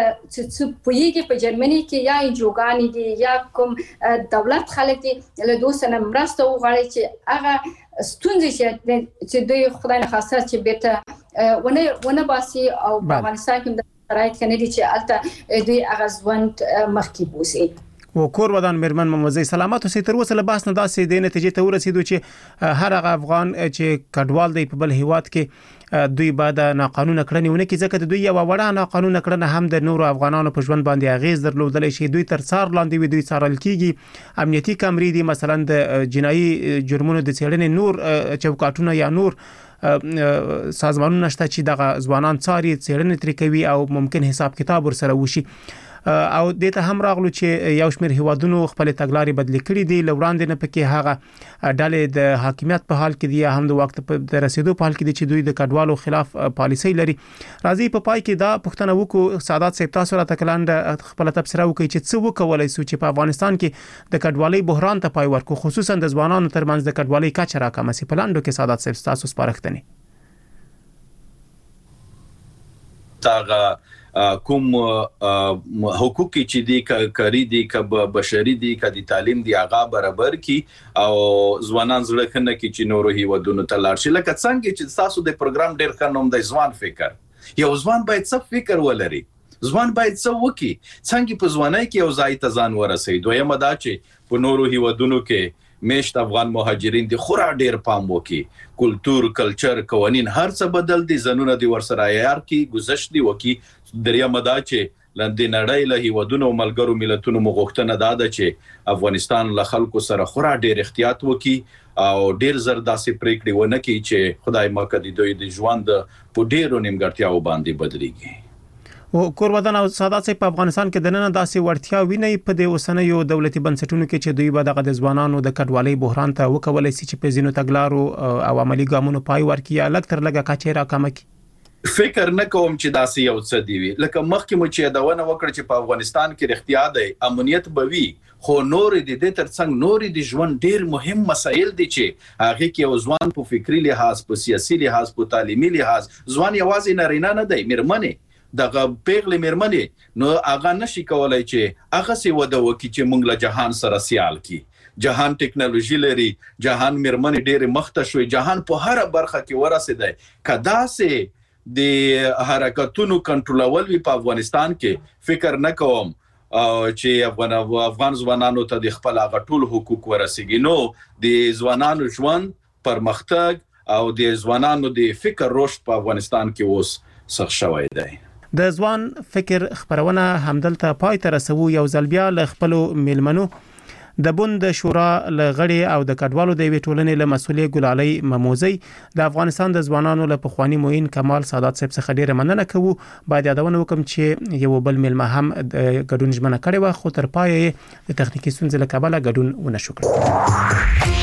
چې پویږي په جرمني کې یا جوګانی دي یا کوم دولت خلک دي له دوسنه مرسته وغواړي چې هغه ستونزې چې دوی خدای نه خاصه چې بیرته ونه ونه باسي او په افغانستان کې د شرایط کنه دي چې الته دوی هغه ځوند مخکې بوسي. و کور ودان مرمن مموزي سلامات اوسې تر اوسه له باس نه داسې د نتیجې ته ورسېدو چې هر هغه افغان چې کډوال دی په بل هیواد کې دوی بعد ناقانونه کړنې ونه کې ځکه دوی یو وړه ناقانونه کړنه هم د نورو افغانانو په ژوند باندې اغیز درلودلی شي. دوی تر څار لاندې وي، دوی څارل کیږي، امنیتي کمرې دي، مثلا د جنایي جرمونو د څېړنې نور چوکاټونه یا نور سازمانونه شته چې دغه ځوانان څاري، څېړنې ترې کوي او ممکن حساب کتاب ورسره وشي. او د ته هم راغلو چې یو شمېر هیوادونو خپل تګلارې بدلې کړې دي لوړاندې نه پکې هغه ډلې د حاکمیت په حال کې دي هم د وخت په رسیدو په حال کې دي چې دوی د کډوالو خلاف پالیسي لري. راځي په پای کې دا پښتنه وکړو سعادت صاحب تاسو را تکلاند خپل تبصره وکړي چې څه وکولای شو چې په افغانستان کې د کډوالۍ بحران ته پای ورکړو خصوصا د ځوانانو ترمنځ د کډوالۍ کچه راکمه سي. په لاندو کې سعادت صاحب تاسو سپارښتنه تاغه کوم حقوق چې دي کاری دي کب بشري دي کدي تعلیم دي هغه برابر کی او ځوانان زړه کنه کی چې نورو هیوادونو ته لاړ شي. لکه څنګه چې تاسو د پروګرام ډیر خنوم د ځوان فکر یو ځوان باید څه فکر ولري ځوان باید څه وکي څنګه په ځوانۍ کې یو ځای ته ځان ورسي. دویمه دا چې په نورو هیوادونو کې میشت افغان مهاجرین دي خورا ډیر پام وکي کلچر کلچر قوانین هر څه بدل دي زنونه دي ورسره یار کی گذشت دي وکي. دریمه دا چې لندې نړۍ له هیوادونو ملګرو ملتونو مغوښتنه دا ده چې افغانستان له خلکو سره خورا ډیر احتیاط وکي او ډیر زر داسې پریکړې ونه کوي چې خدای مکه دي دوی د ژوند په ډیرو نیمګړتیاو باندې بدليږي. او کورودان او سعادت صاحب په افغانستان کې د نن داسې ورتیا ویني په د اوسنیو دولتي بنسټونو کې چې دوی به د ځوانانو د کډوالۍ بحران ته وکولای شي چې په زینو تګلارو او عملی ګامونو پای ورکړي یا لکتر لګه کچې راکمه کی. فکر نه کوم چې داسې یو څه دی وی لکه مخکې مو چې داونه وکړ چې په افغانستان کې اختیا دی امنیت بوي خو نور د دې ترڅنګ نور د ژوند ډیر مهم مسایل دي چې هغه کې یو ځوان په فکری لحاظ په سیاسي لحاظ په تعلیمي لحاظ ځوان یوازې نارینه نه دی مرمنه دغه پیغلې مرمنه نو هغه نشي کولای چې هغه سی وده وکي چې موږ له جهان سره سیال کی. جهان ټیکنالوژي لري جهان مرمنه ډیر مخته شوی جهان په هر برخه کې ورسېدای کدا سه د حرکتونو کنټرولول وی په افغانستان کې فکر نه کوم چې افغان افغان ځوانانو ته د خپل غټول حقوق ورسیږي. نو د ځوانانو ژوند پرمختګ او د ځوانانو د فکر رشد په افغانستان کې اوس سخت شوی دی. د ځوان فکر خبرونه همدلته پای ته رسو. یو ځل بیا له خپل ملمنو د بند شورا لغړی او د کډوالو د وی ټولنې له مسولې ګلالي مموزي د افغانستان د ځوانانو له پخوانی موین کمال سعادت صاحب څخه ډیره مننه کوو. باید یادونه وکم چې یو بل ملمه هم ګډون ژمنه کړې و خو تر پای د تخنیکی ستونزې له کبله ګډون ونه شو کړی.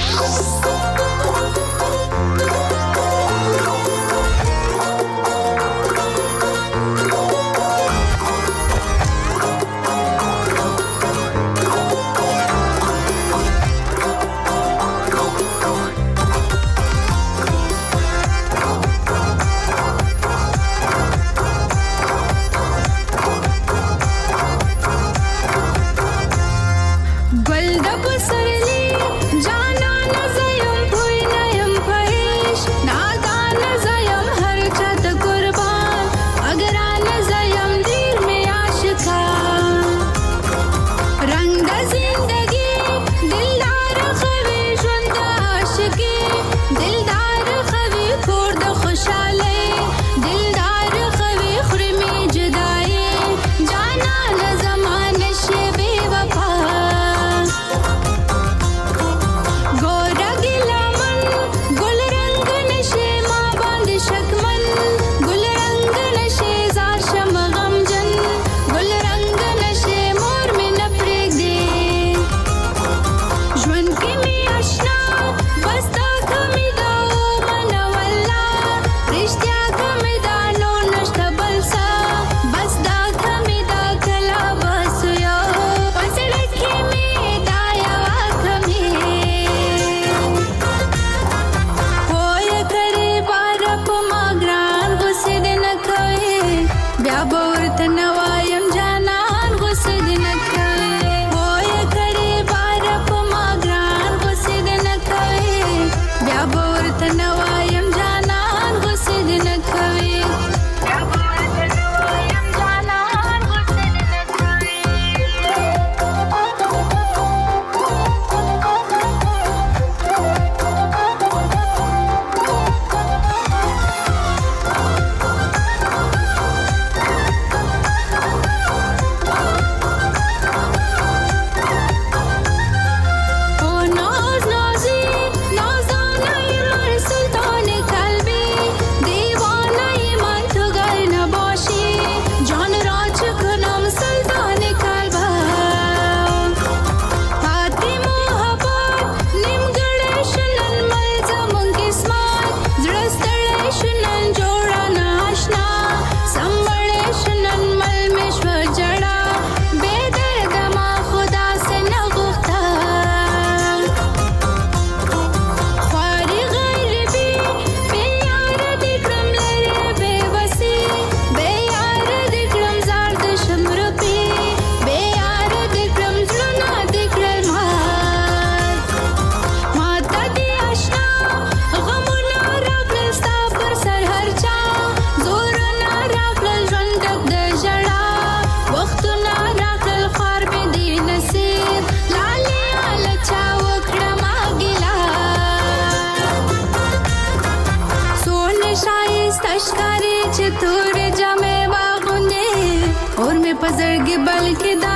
ښکارې چې تورې جامې واغوندې اور مې په زړګي بلکې دا